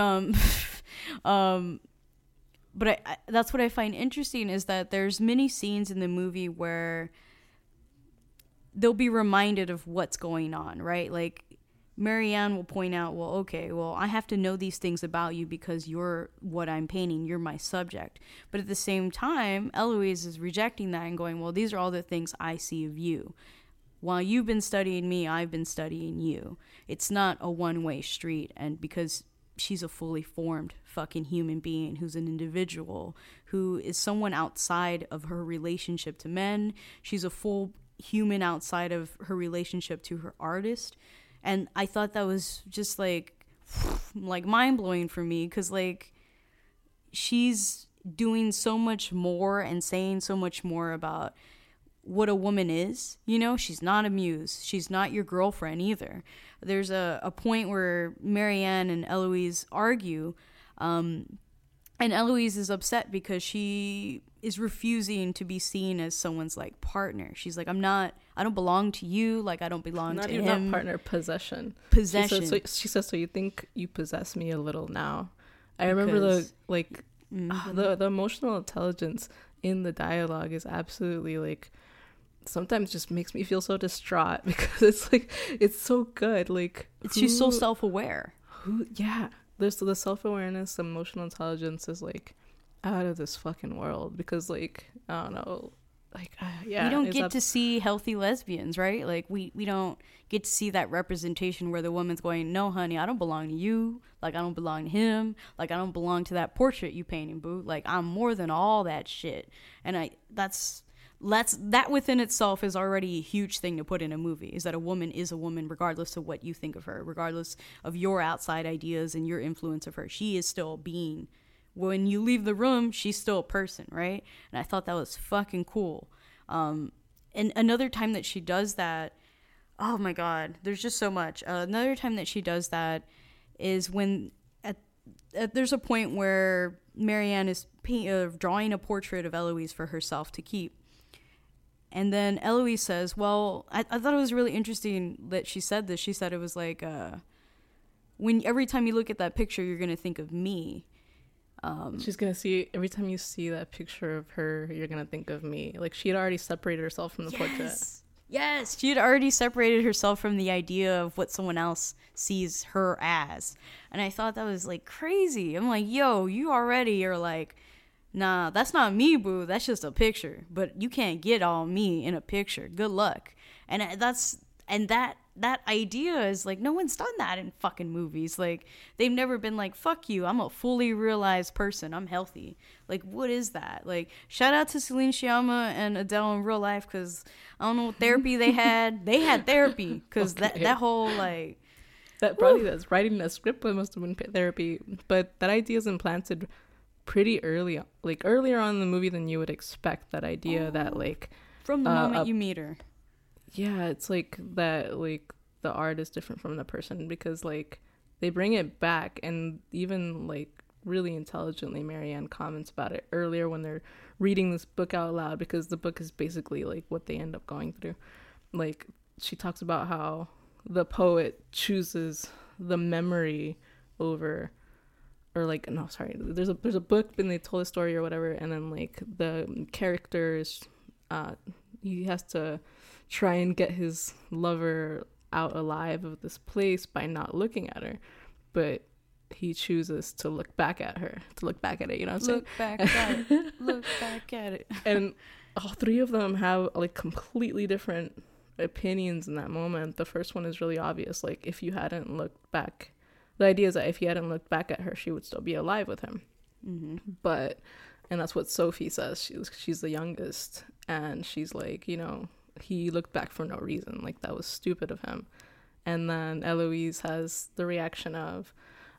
S1: but that's what I find interesting, is that there's many scenes in the movie where they'll be reminded of what's going on, right? Like, Marianne will point out, well, okay, well, I have to know these things about you because you're what I'm painting. You're my subject. But at the same time, Eloise is rejecting that and going, well, these are all the things I see of you. While you've been studying me, I've been studying you. It's not a one-way street. And because she's a fully formed fucking human being who's an individual, who is someone outside of her relationship to men, she's a full human outside of her relationship to her artist. And I thought that was just like mind-blowing for me, because like, she's doing so much more and saying so much more about what a woman is. You know, she's not a muse. She's not your girlfriend either. There's a point where Marianne and Eloise argue, and Eloise is upset because she is refusing to be seen as someone's like partner. She's like, I don't belong to you. Like, I don't belong
S2: not
S1: to
S2: even
S1: him.
S2: Not partner, possession.
S1: Possession.
S2: She says, so you think you possess me a little now? I remember the emotional intelligence in the dialogue is absolutely like, sometimes just makes me feel so distraught because it's like, it's so good. Like,
S1: she's so self-aware.
S2: There's the self-awareness, emotional intelligence is like out of this fucking world because like, I don't know, like, yeah.
S1: We don't get to see healthy lesbians, right? Like, we don't get to see that representation where the woman's going, no, honey, I don't belong to you. Like, I don't belong to him. Like, I don't belong to that portrait you painted, boo. Like, I'm more than all that shit. And that within itself is already a huge thing to put in a movie, is that a woman is a woman regardless of what you think of her, regardless of your outside ideas and your influence of her. She is still a being. When you leave the room, she's still a person, right? And I thought that was fucking cool. And another time that she does that, oh my God, there's just so much. Another time that she does that is when there's a point where Marianne is drawing a portrait of Eloise for herself to keep. And then Eloise says, well, I thought it was really interesting that she said this. She said it was like, every time you look at that picture, you're going to think of me.
S2: She's going to see, every time you see that picture of her, you're going to think of me. Like, she had already separated herself from the portrait.
S1: Yes, she had already separated herself from the idea of what someone else sees her as. And I thought that was, like, crazy. I'm like, yo, you already are like, nah, that's not me, boo. That's just a picture. But you can't get all me in a picture. Good luck. And that idea is like, no one's done that in fucking movies. Like, they've never been like, fuck you, I'm a fully realized person, I'm healthy. Like, what is that? Like, shout out to Celine Sciamma and Adele in real life, because I don't know what therapy they had. They had therapy, because that whole like
S2: that probably that's writing a script must have been therapy. But that idea is implanted pretty early, like earlier on in the movie than you would expect. That idea that like
S1: from the moment you meet her.
S2: Yeah, it's like that, like the art is different from the person, because like they bring it back, and even like really intelligently Marianne comments about it earlier when they're reading this book out loud, because the book is basically like what they end up going through. Like, she talks about how the poet chooses the memory over, or like, no, sorry, there's a book and they told a story or whatever, and then like the characters, he has to try and get his lover out alive of this place by not looking at her, but he chooses to look back at her, to look back at it, you know what I'm saying?
S1: Look back at it.
S2: And all three of them have like completely different opinions in that moment. The first one is really obvious, like if you hadn't looked back, the idea is that if he hadn't looked back at her, she would still be alive with him. Mm-hmm. But, and that's what Sophie says, she's the youngest, and she's like, you know, he looked back for no reason, like that was stupid of him. And then Eloise has the reaction of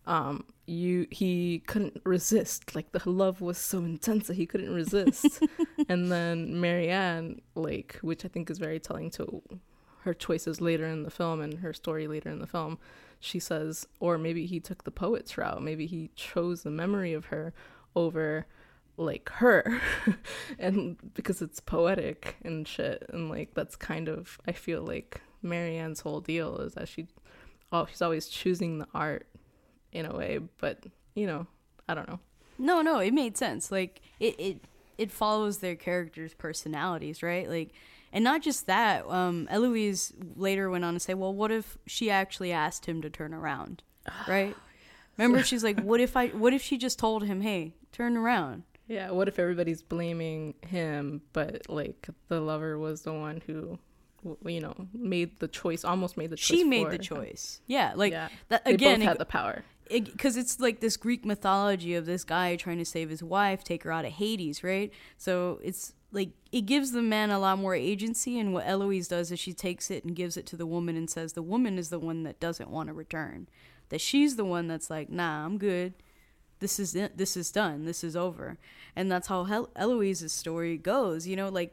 S2: he couldn't resist, like the love was so intense that he couldn't resist. And then Marianne, like, which I think is very telling to her choices later in the film and her story later in the film, she says, or maybe he took the poet's route, maybe he chose the memory of her over like her and because it's poetic and shit. And like that's kind of, I feel like Marianne's whole deal is that she's always choosing the art in a way, but you know, I don't know.
S1: No, it made sense. Like it follows their characters' personalities, right? Like, and not just that, Eloise later went on to say, well, what if she actually asked him to turn around, right? Remember, she's like, what if she just told him, hey, turn around?
S2: Yeah, what if everybody's blaming him, but like the lover was the one who, you know, made the choice, almost made the choice.
S1: She made the choice. Yeah, like that again.
S2: They both had the power.
S1: Because it's like this Greek mythology of this guy trying to save his wife, take her out of Hades, right? So it's like it gives the man a lot more agency, and what Eloise does is she takes it and gives it to the woman and says the woman is the one that doesn't want to return, that she's the one that's like, nah, I'm good. This is it. This is done. This is over. And that's how Eloise's story goes. You know, like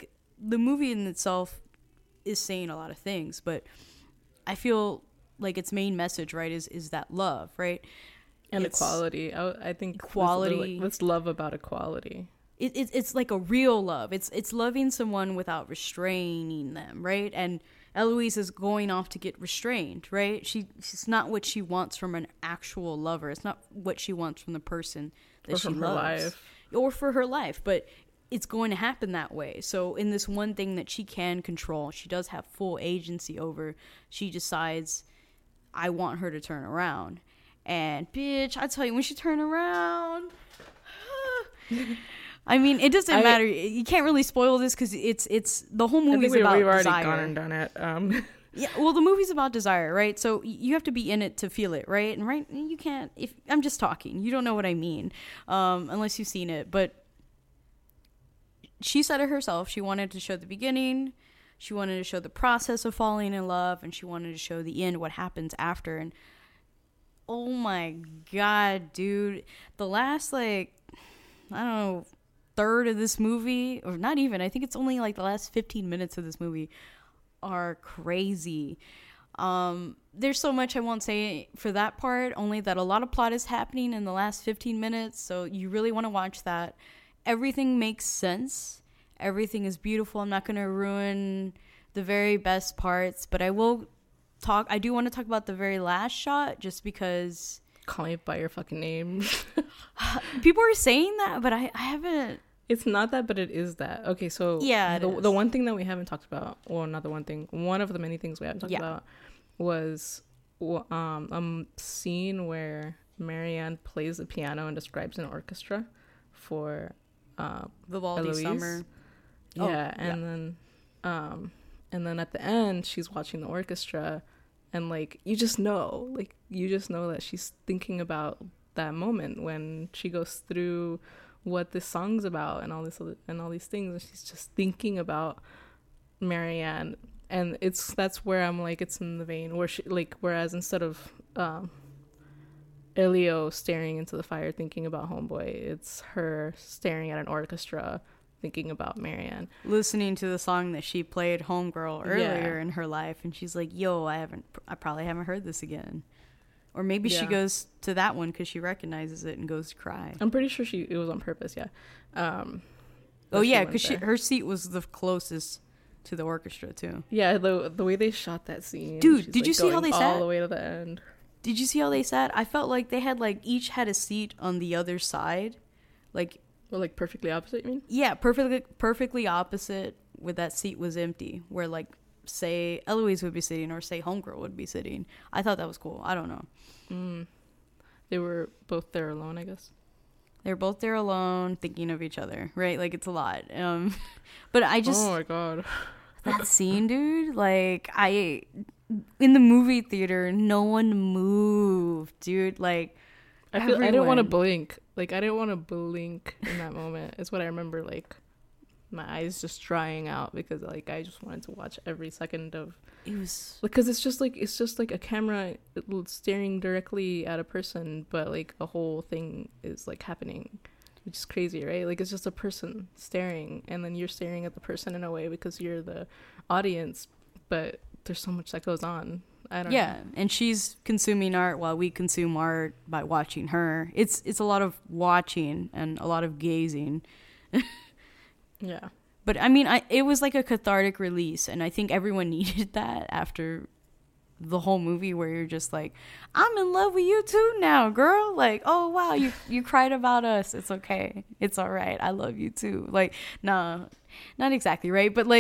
S1: the movie in itself is saying a lot of things, but I feel like its main message, right, is that love, right?
S2: And equality. I think
S1: equality.
S2: What's love about equality?
S1: It's like a real love. It's loving someone without restraining them, right? And Eloise is going off to get restrained, right? She's not what she wants from an actual lover. It's not what she wants from the person that she loves. Or for her life. But it's going to happen that way. So in this one thing that she can control, she does have full agency over, she decides, I want her to turn around. And bitch, I tell you, when she turned around, I mean, it doesn't matter. You can't really spoil this because it's the whole movie's about desire. We've already
S2: gone and done it.
S1: Yeah, well, the movie's about desire, right? So you have to be in it to feel it, right? And right, you can't. If I'm just talking, you don't know what I mean, unless you've seen it. But she said it herself. She wanted to show the beginning. She wanted to show the process of falling in love, and she wanted to show the end, what happens after. And oh my god, dude, the last I don't know, third of this movie, or not even, I think it's only like the last 15 minutes of this movie are crazy. There's so much I won't say for that part, only that a lot of plot is happening in the last 15 minutes, so you really want to watch that. Everything makes sense. Everything is beautiful. I'm not going to ruin the very best parts, but I do want to talk about the very last shot, just because...
S2: Call me by your fucking name.
S1: People are saying that, but I haven't...
S2: It's not that, but it is that. Okay, so
S1: yeah,
S2: the one thing that we haven't talked about, well, not the one thing, one of the many things we haven't talked about was a scene where Marianne plays the piano and describes an orchestra for
S1: Vivaldi
S2: Eloise.
S1: Summer.
S2: Then at the end she's watching the orchestra, and you just know that she's thinking about that moment when she goes through what this song's about and all these things, and she's just thinking about Marianne. And that's where I'm like, it's in the vein where she, whereas instead of Elio staring into the fire thinking about homeboy, it's her staring at an orchestra thinking about Marianne,
S1: listening to the song that she played Homegirl earlier in her life, and she's like, yo, I probably haven't heard this again. Or maybe she goes to that one because she recognizes it and goes to cry.
S2: I'm pretty sure it was on purpose, yeah.
S1: Because her seat was the closest to the orchestra too.
S2: Yeah, the way they shot that scene.
S1: Dude, did you see how they sat?
S2: All the way to the end.
S1: Did you see how they sat? I felt like they had each had a seat on the other side.
S2: Perfectly opposite, you mean?
S1: Yeah, perfectly opposite, where that seat was empty. Where say Eloise would be sitting, or say Homegirl would be sitting. I thought that was cool. I don't know.
S2: They were both there alone, I guess.
S1: They're both there alone, thinking of each other, right? It's a lot. But I just...
S2: Oh, my God.
S1: That scene, dude, in the movie theater, no one moved, dude. I
S2: didn't want to blink. I didn't want to blink in that moment. It's what I remember, my eyes just drying out, because I just wanted to watch every second of
S1: it. Was
S2: because it's just a camera staring directly at a person, but a whole thing is happening, which is crazy, right? It's just a person staring, and then you're staring at the person in a way because you're the audience, but there's so much that goes on. I don't know.
S1: And she's consuming art while we consume art by watching her. It's a lot of watching and a lot of gazing.
S2: Yeah.
S1: But I mean, it was a cathartic release, and I think everyone needed that after the whole movie, where you're just I'm in love with you too now, girl. Oh wow, you cried about us. It's okay. It's all right. I love you too. Nah, not exactly, right? But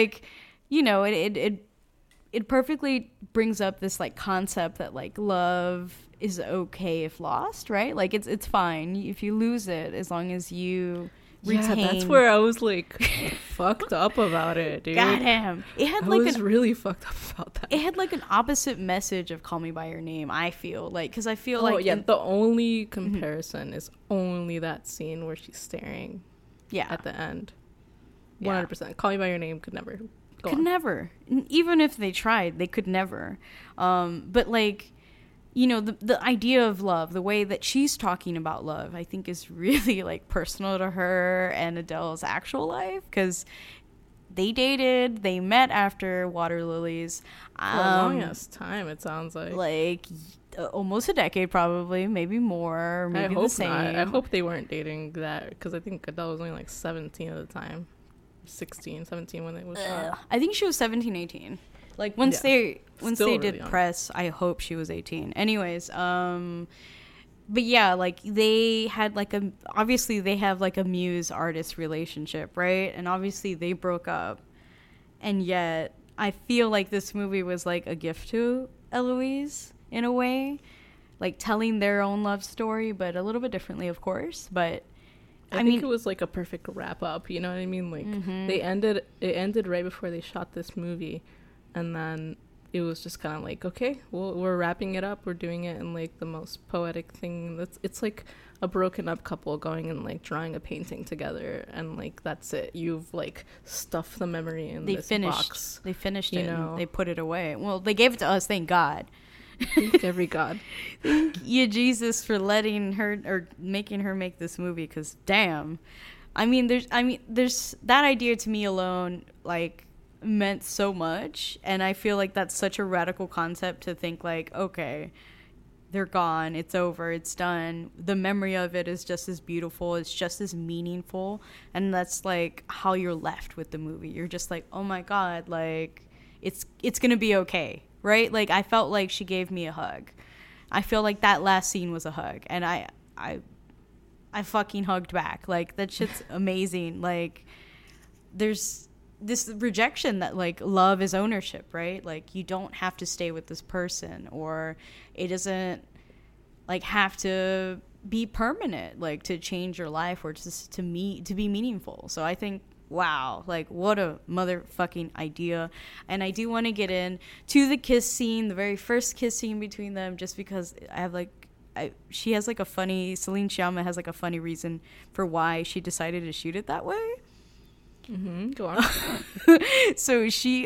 S1: it perfectly brings up this concept that love is okay if lost, right? It's fine if you lose it, as long as you retain.
S2: Yeah, that's where I was fucked up about it, dude.
S1: Goddamn. It had
S2: I was really fucked up about that.
S1: It had an opposite message of Call Me by Your Name, I feel. Because I feel
S2: the only comparison is only that scene where she's staring at the end. 100%. Call Me by Your Name could never go on.
S1: Never. Even if they tried, they could never. But the idea of love, the way that she's talking about love, I think is really personal to her and Adele's actual life, because they dated. They met after Water Lilies.
S2: For a long ass time, it sounds like
S1: almost a decade, probably, maybe more, maybe the same.
S2: Not. I hope they weren't dating that, because I think Adele was only like 17 at the time, 16, 17 when it was shot.
S1: I think she was 17, 18. Like once they
S2: really
S1: did
S2: young.
S1: press, I hope she was 18. Anyways, but yeah, like they had like obviously they have like a muse artist relationship, right? And obviously they broke up, and yet I feel like this movie was like a gift to Eloise in a way, like telling their own love story, but a little bit differently, of course. But
S2: I think it was like a perfect wrap up. You know what I mean? Like it ended right before they shot this movie, and then it was just kind of like, okay, well, we're wrapping it up. We're doing it in like the most poetic thing. It's like a broken up couple going and like drawing a painting together, and like that's it. You've like stuffed the memory in this box.
S1: They finished it. And they put it away. Well, they gave it to us. Thank God.
S2: Thank every God.
S1: Thank you, Jesus, for letting her or making her make this movie. Because damn, there's that idea to me alone, like, meant so much, and I feel like that's such a radical concept to think like, okay, they're gone, it's over, it's done, the memory of it is just as beautiful, it's just as meaningful, and that's like how you're left with the movie. You're just like, oh my God, like it's gonna be okay, right? Like I felt like she gave me a hug. I feel like that last scene was a hug, and I fucking hugged back. Like that shit's amazing. Like there's this rejection that like love is ownership, right? Like you don't have to stay with this person, or it doesn't like have to be permanent, like to change your life or just to be meaningful. So I think, wow, like what a motherfucking idea. And I do want to get in to the kiss scene, the very first kiss scene between them, just because I have like she has like a funny, Celine Sciamma has like a funny reason for why she decided to shoot it that way.
S2: Go on.
S1: So she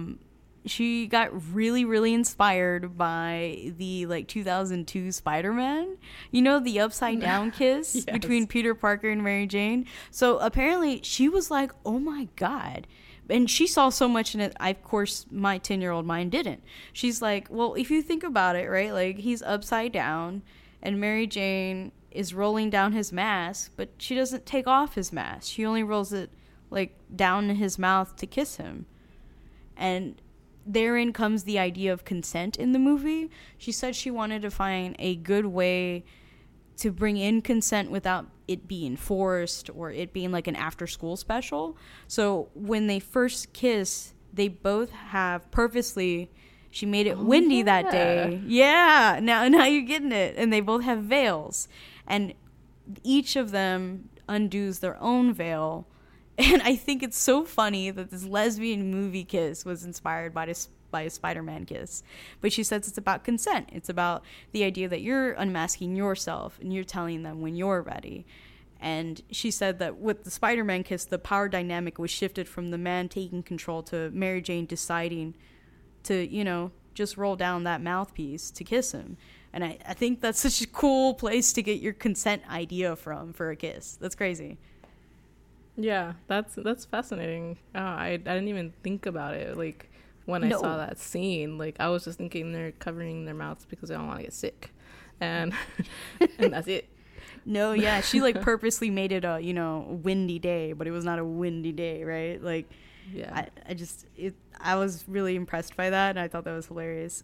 S1: got really, really inspired by the like 2002 Spider-Man, you know, the upside down kiss
S2: Yes.
S1: between Peter Parker and Mary Jane. So apparently she was like, oh my God. And she saw so much in it. Of course, my 10-year-old mind didn't. She's like, well, if you think about it, right? Like he's upside down and Mary Jane is rolling down his mask, but she doesn't take off his mask. She only rolls it like down his mouth to kiss him. And therein comes the idea of consent in the movie. She said she wanted to find a good way to bring in consent without it being forced or it being like an after school special. So when they first kiss, they both have purposely, she made it windy that day. Yeah, now you're getting it. And they both have veils, and each of them undoes their own veil. And I think it's so funny that this lesbian movie kiss was inspired by a Spider-Man kiss. But she says it's about consent. It's about the idea that you're unmasking yourself and you're telling them when you're ready. And she said that with the Spider-Man kiss, the power dynamic was shifted from the man taking control to Mary Jane deciding to, you know, just roll down that mouthpiece to kiss him. And I think that's such a cool place to get your consent idea from for a kiss. That's crazy.
S2: Yeah, that's fascinating. I didn't even think about it. Like when I saw that scene, like I was just thinking they're covering their mouths because they don't want to get sick, and and that's it.
S1: No, yeah, she like purposely made it a, you know, windy day, but it was not a windy day, right? Like, yeah, I was really impressed by that, and I thought that was hilarious.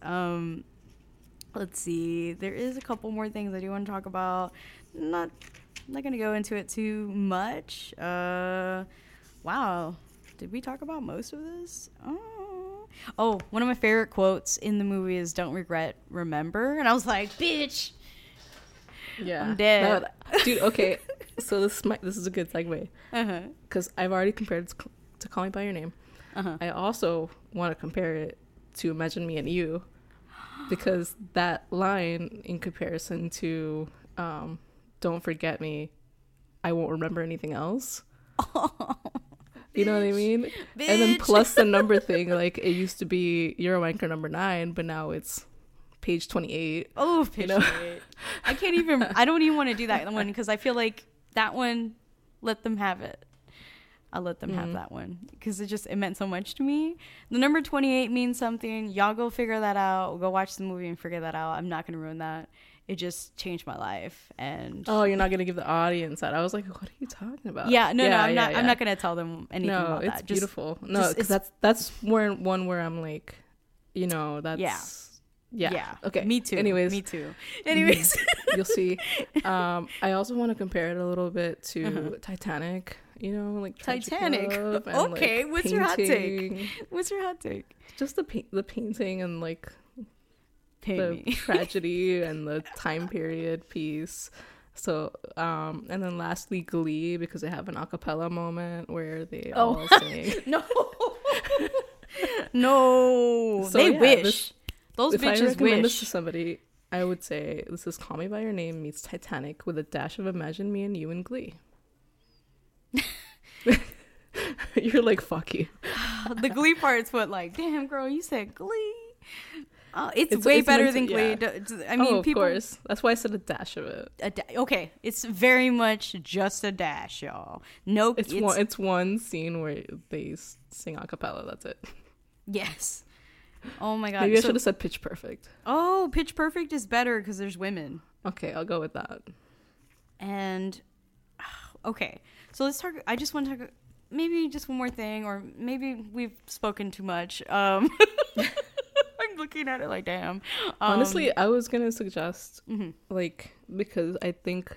S1: Let's see, there is a couple more things I do want to talk about. Not gonna go into it too much. Wow, did we talk about most of this? Oh, one of my favorite quotes in the movie is "Don't regret, remember," and I was like, "Bitch,
S2: yeah,
S1: I'm dead."
S2: No, dude, okay, so this is a good segue because I've already compared it to "Call Me by Your Name." I also want to compare it to "Imagine Me and You," because that line in comparison to "Don't forget me, I won't remember anything else." You know what I mean?
S1: Bitch.
S2: And then plus the number thing, like it used to be "You're a wanker number 9," but now it's page 28.
S1: Oh, page 28. I don't even want to do that one because I feel like that one, let them have it. I'll let them have that one because it meant so much to me. The number 28 means something. Y'all go figure that out. Go watch the movie and figure that out. I'm not gonna ruin that. It just changed my life. And
S2: oh, you're not gonna give the audience that? I was like, what are you talking about?
S1: Yeah, no, I'm not. I'm not gonna tell them anything about that.
S2: No, it's beautiful. No, because that's one where I'm like, you know, that's yeah. Okay.
S1: Me too.
S2: Anyways, you'll see. I also want to compare it a little bit to Titanic. You know, like
S1: Titanic.
S2: And,
S1: okay,
S2: like,
S1: what's your hot take? What's your hot take?
S2: Just the painting and like
S1: the
S2: tragedy and the time period piece. So, and then lastly, Glee, because they have an a cappella moment where they all sing.
S1: No, so, they wish. Those
S2: if
S1: bitches
S2: I recommend
S1: wish.
S2: this to somebody, I would say this is Call Me by Your Name meets Titanic with a dash of Imagine Me and You in Glee. You're like, fuck you.
S1: The Glee part's what, like, damn girl, you said Glee. It's way better than Glee. Yeah. I mean,
S2: of course. That's why I said a dash of it.
S1: Okay, it's very much just a dash, y'all. No,
S2: it's one scene where they sing a cappella. That's it.
S1: Yes. Oh my god.
S2: Maybe I should have said Pitch Perfect.
S1: Oh, Pitch Perfect is better because there's women.
S2: Okay, I'll go with that.
S1: And okay, so let's talk. I just want to talk. Maybe just one more thing, or maybe we've spoken too much. I'm looking at it like, damn.
S2: Honestly, I was gonna suggest, like, because I think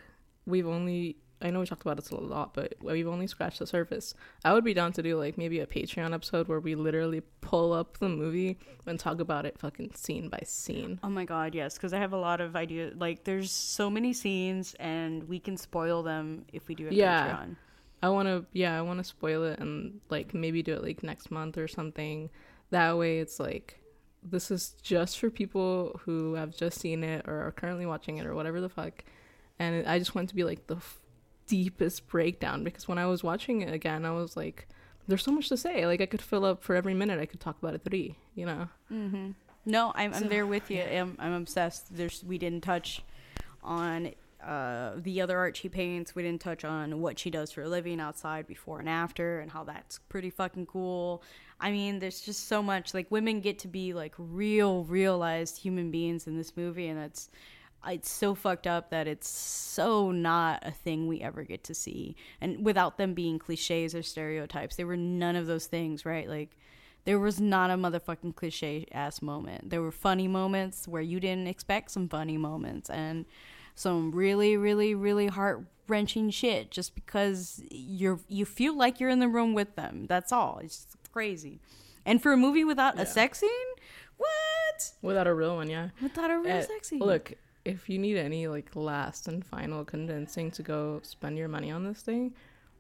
S2: I know we talked about this a lot, but we've only scratched the surface. I would be down to do like maybe a Patreon episode where we literally pull up the movie and talk about it fucking scene by scene.
S1: Oh my god, yes, because I have a lot of ideas. Like, there's so many scenes, and we can spoil them if we do a Patreon.
S2: I want to spoil it and like maybe do it like next month or something. That way it's like, this is just for people who have just seen it or are currently watching it or whatever the fuck. And I just want it to be like the deepest breakdown, because when I was watching it again, I was like, there's so much to say. Like, I could fill up for every minute. I could talk about it 3, you know?
S1: Mm-hmm. No, I'm there with you. Yeah. I'm obsessed. We didn't touch on the other art she paints. We didn't touch on what she does for a living outside, before and after, and how that's pretty fucking cool. I mean, there's just so much. Like, women get to be like realized human beings in this movie, and it's so fucked up that it's so not a thing we ever get to see. And without them being cliches or stereotypes, there were none of those things, right? Like, there was not a motherfucking cliche ass moment. There were funny moments where you didn't expect some funny moments, and some really, really, really heart-wrenching shit just because you feel like you're in the room with them. That's all. It's crazy. And for a movie without a sex scene, what?
S2: Without a real one, yeah.
S1: Without a real sex scene.
S2: Look, if you need any like last and final convincing to go spend your money on this thing,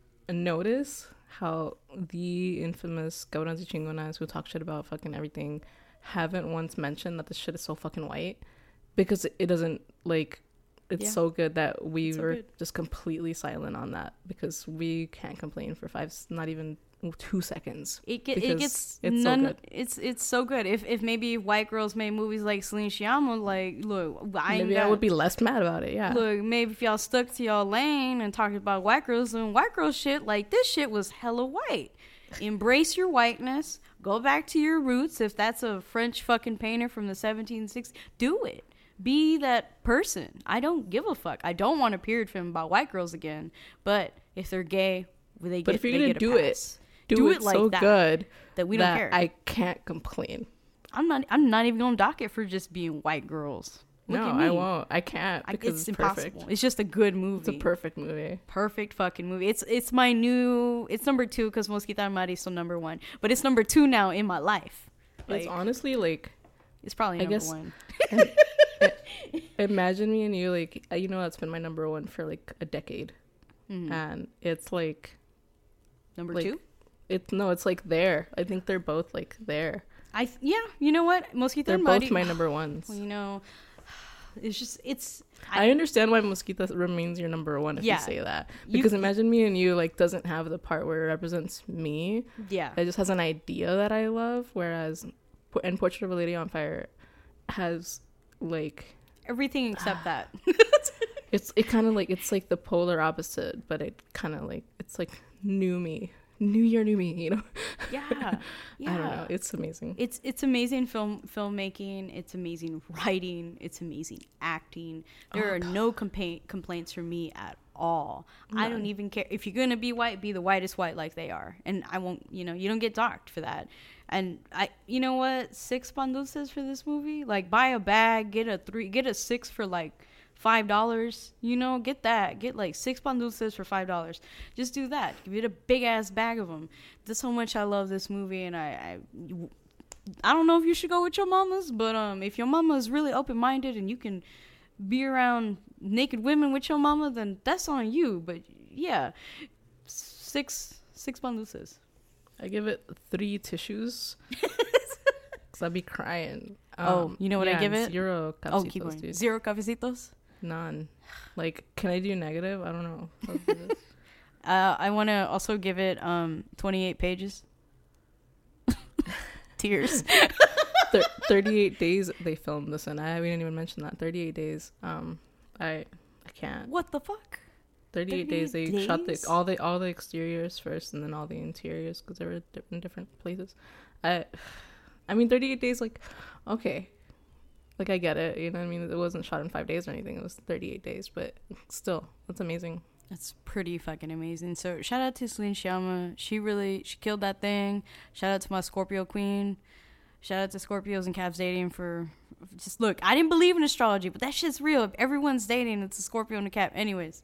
S2: notice how the infamous Cabrones y Chingonas who talk shit about fucking everything haven't once mentioned that the shit is so fucking white, because it doesn't, like, it's so good that we were just completely silent on that, because we can't complain for not even 2 seconds.
S1: It gets it's none. So good. It's so good. If maybe white girls made movies like Celine Sciamma, like, look, I
S2: would be less mad about it. Yeah.
S1: Look, maybe if y'all stuck to y'all lane and talked about white girls and white girl shit, like, this shit was hella white. Embrace your whiteness. Go back to your roots. If that's a French fucking painter from the 1760s, do it. Be that person. I don't give a fuck. I don't want a period film about white girls again. But if they're gay,
S2: but if you're gonna do it like so that, good
S1: that we don't care.
S2: I can't complain.
S1: I'm not even gonna dock it for just being white girls.
S2: Look at me. I won't. I can't, because it's
S1: impossible.
S2: Perfect.
S1: It's just a good movie.
S2: It's a perfect movie.
S1: Perfect fucking movie. It's my new. It's number 2 because Mosquita Mari is still number 1, but it's number 2 now in my life.
S2: Like, it's honestly like,
S1: it's probably number 1.
S2: Imagine Me and You, like, you know, that's been my number 1 for like a decade, and it's like
S1: number 2.
S2: It's like there. I think they're both like there.
S1: You know what, Mosquita
S2: they're
S1: Mari,
S2: both my number 1s.
S1: Well, you know,
S2: I understand why Mosquita remains your number 1 if you say that, because Imagine Me and You, like, doesn't have the part where it represents me.
S1: Yeah,
S2: it just has an idea that I love, whereas Portrait of a Lady on Fire has like
S1: everything except that.
S2: It kind of like, it's like the polar opposite, but it kind of like, it's like new me new year, new me, you know?
S1: Yeah.
S2: I don't know. It's amazing.
S1: It's amazing filmmaking. It's amazing writing. It's amazing acting. There are no complaints from me at all. None. I don't even care. If you're going to be white, be the whitest white like they are. And I won't, you know, you don't get docked for that. And you know what? 6 pan dulces for this movie? Like, buy a bag, get a 6 for like $5, you know, get that. Get like 6 pan dulces for $5. Just do that. Get a big ass bag of them. That's how much I love this movie, and I don't know if you should go with your mamas, but if your mama is really open minded and you can be around naked women with your mama, then that's on you. But yeah, 6 pan dulces.
S2: I give it 3 tissues because I'd be crying.
S1: You know what I give it?
S2: 0 cafecitos, keep going. Dude.
S1: 0 cafecitos?
S2: None. Like, can I do negative? I don't know.
S1: I want to also give it 28 pages. Tears.
S2: 38 days they filmed this, and we didn't even mention that. 38 days. I can't.
S1: What the fuck?
S2: 38 days they shot all the exteriors first, and then all the interiors because they were in different places. I mean, 38 days, like, okay, like I get it, you know what I mean? It wasn't shot in 5 days or anything. It was 38 days, but still, that's amazing.
S1: That's pretty fucking amazing. So shout out to Celine Sciamma. She killed that thing. Shout out to my Scorpio queen. Shout out to Scorpios and Caps dating for just look. I didn't believe in astrology, but that shit's real. If everyone's dating, it's a Scorpio and a Cap. Anyways.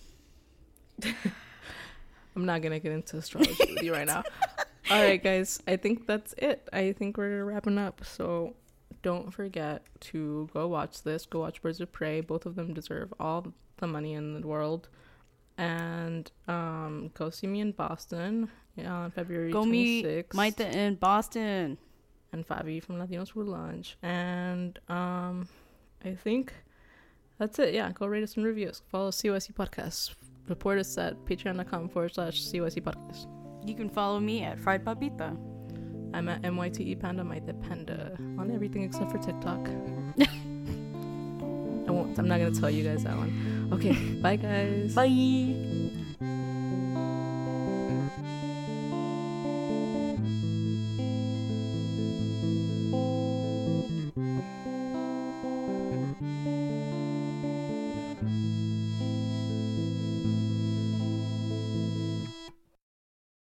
S2: I'm not gonna get into astrology with you right now. All right, guys, I think that's it. I think we're wrapping up, so don't forget to go watch this. Go watch Birds of Prey. Both of them deserve all the money in the world. And go see me in Boston on February 26th. Go meet
S1: Maite in Boston.
S2: And Fabi from Latinos for Lunch. And I think that's it. Yeah, go rate us and review us. Follow CYC Podcast. Report us at patreon.com/CYC Podcast.
S1: You can follow me at Fried Papita.
S2: I'm at MYTE Panda Maite Panda on everything except for TikTok. I'm not going to tell you guys that one. Okay, bye guys.
S1: Bye.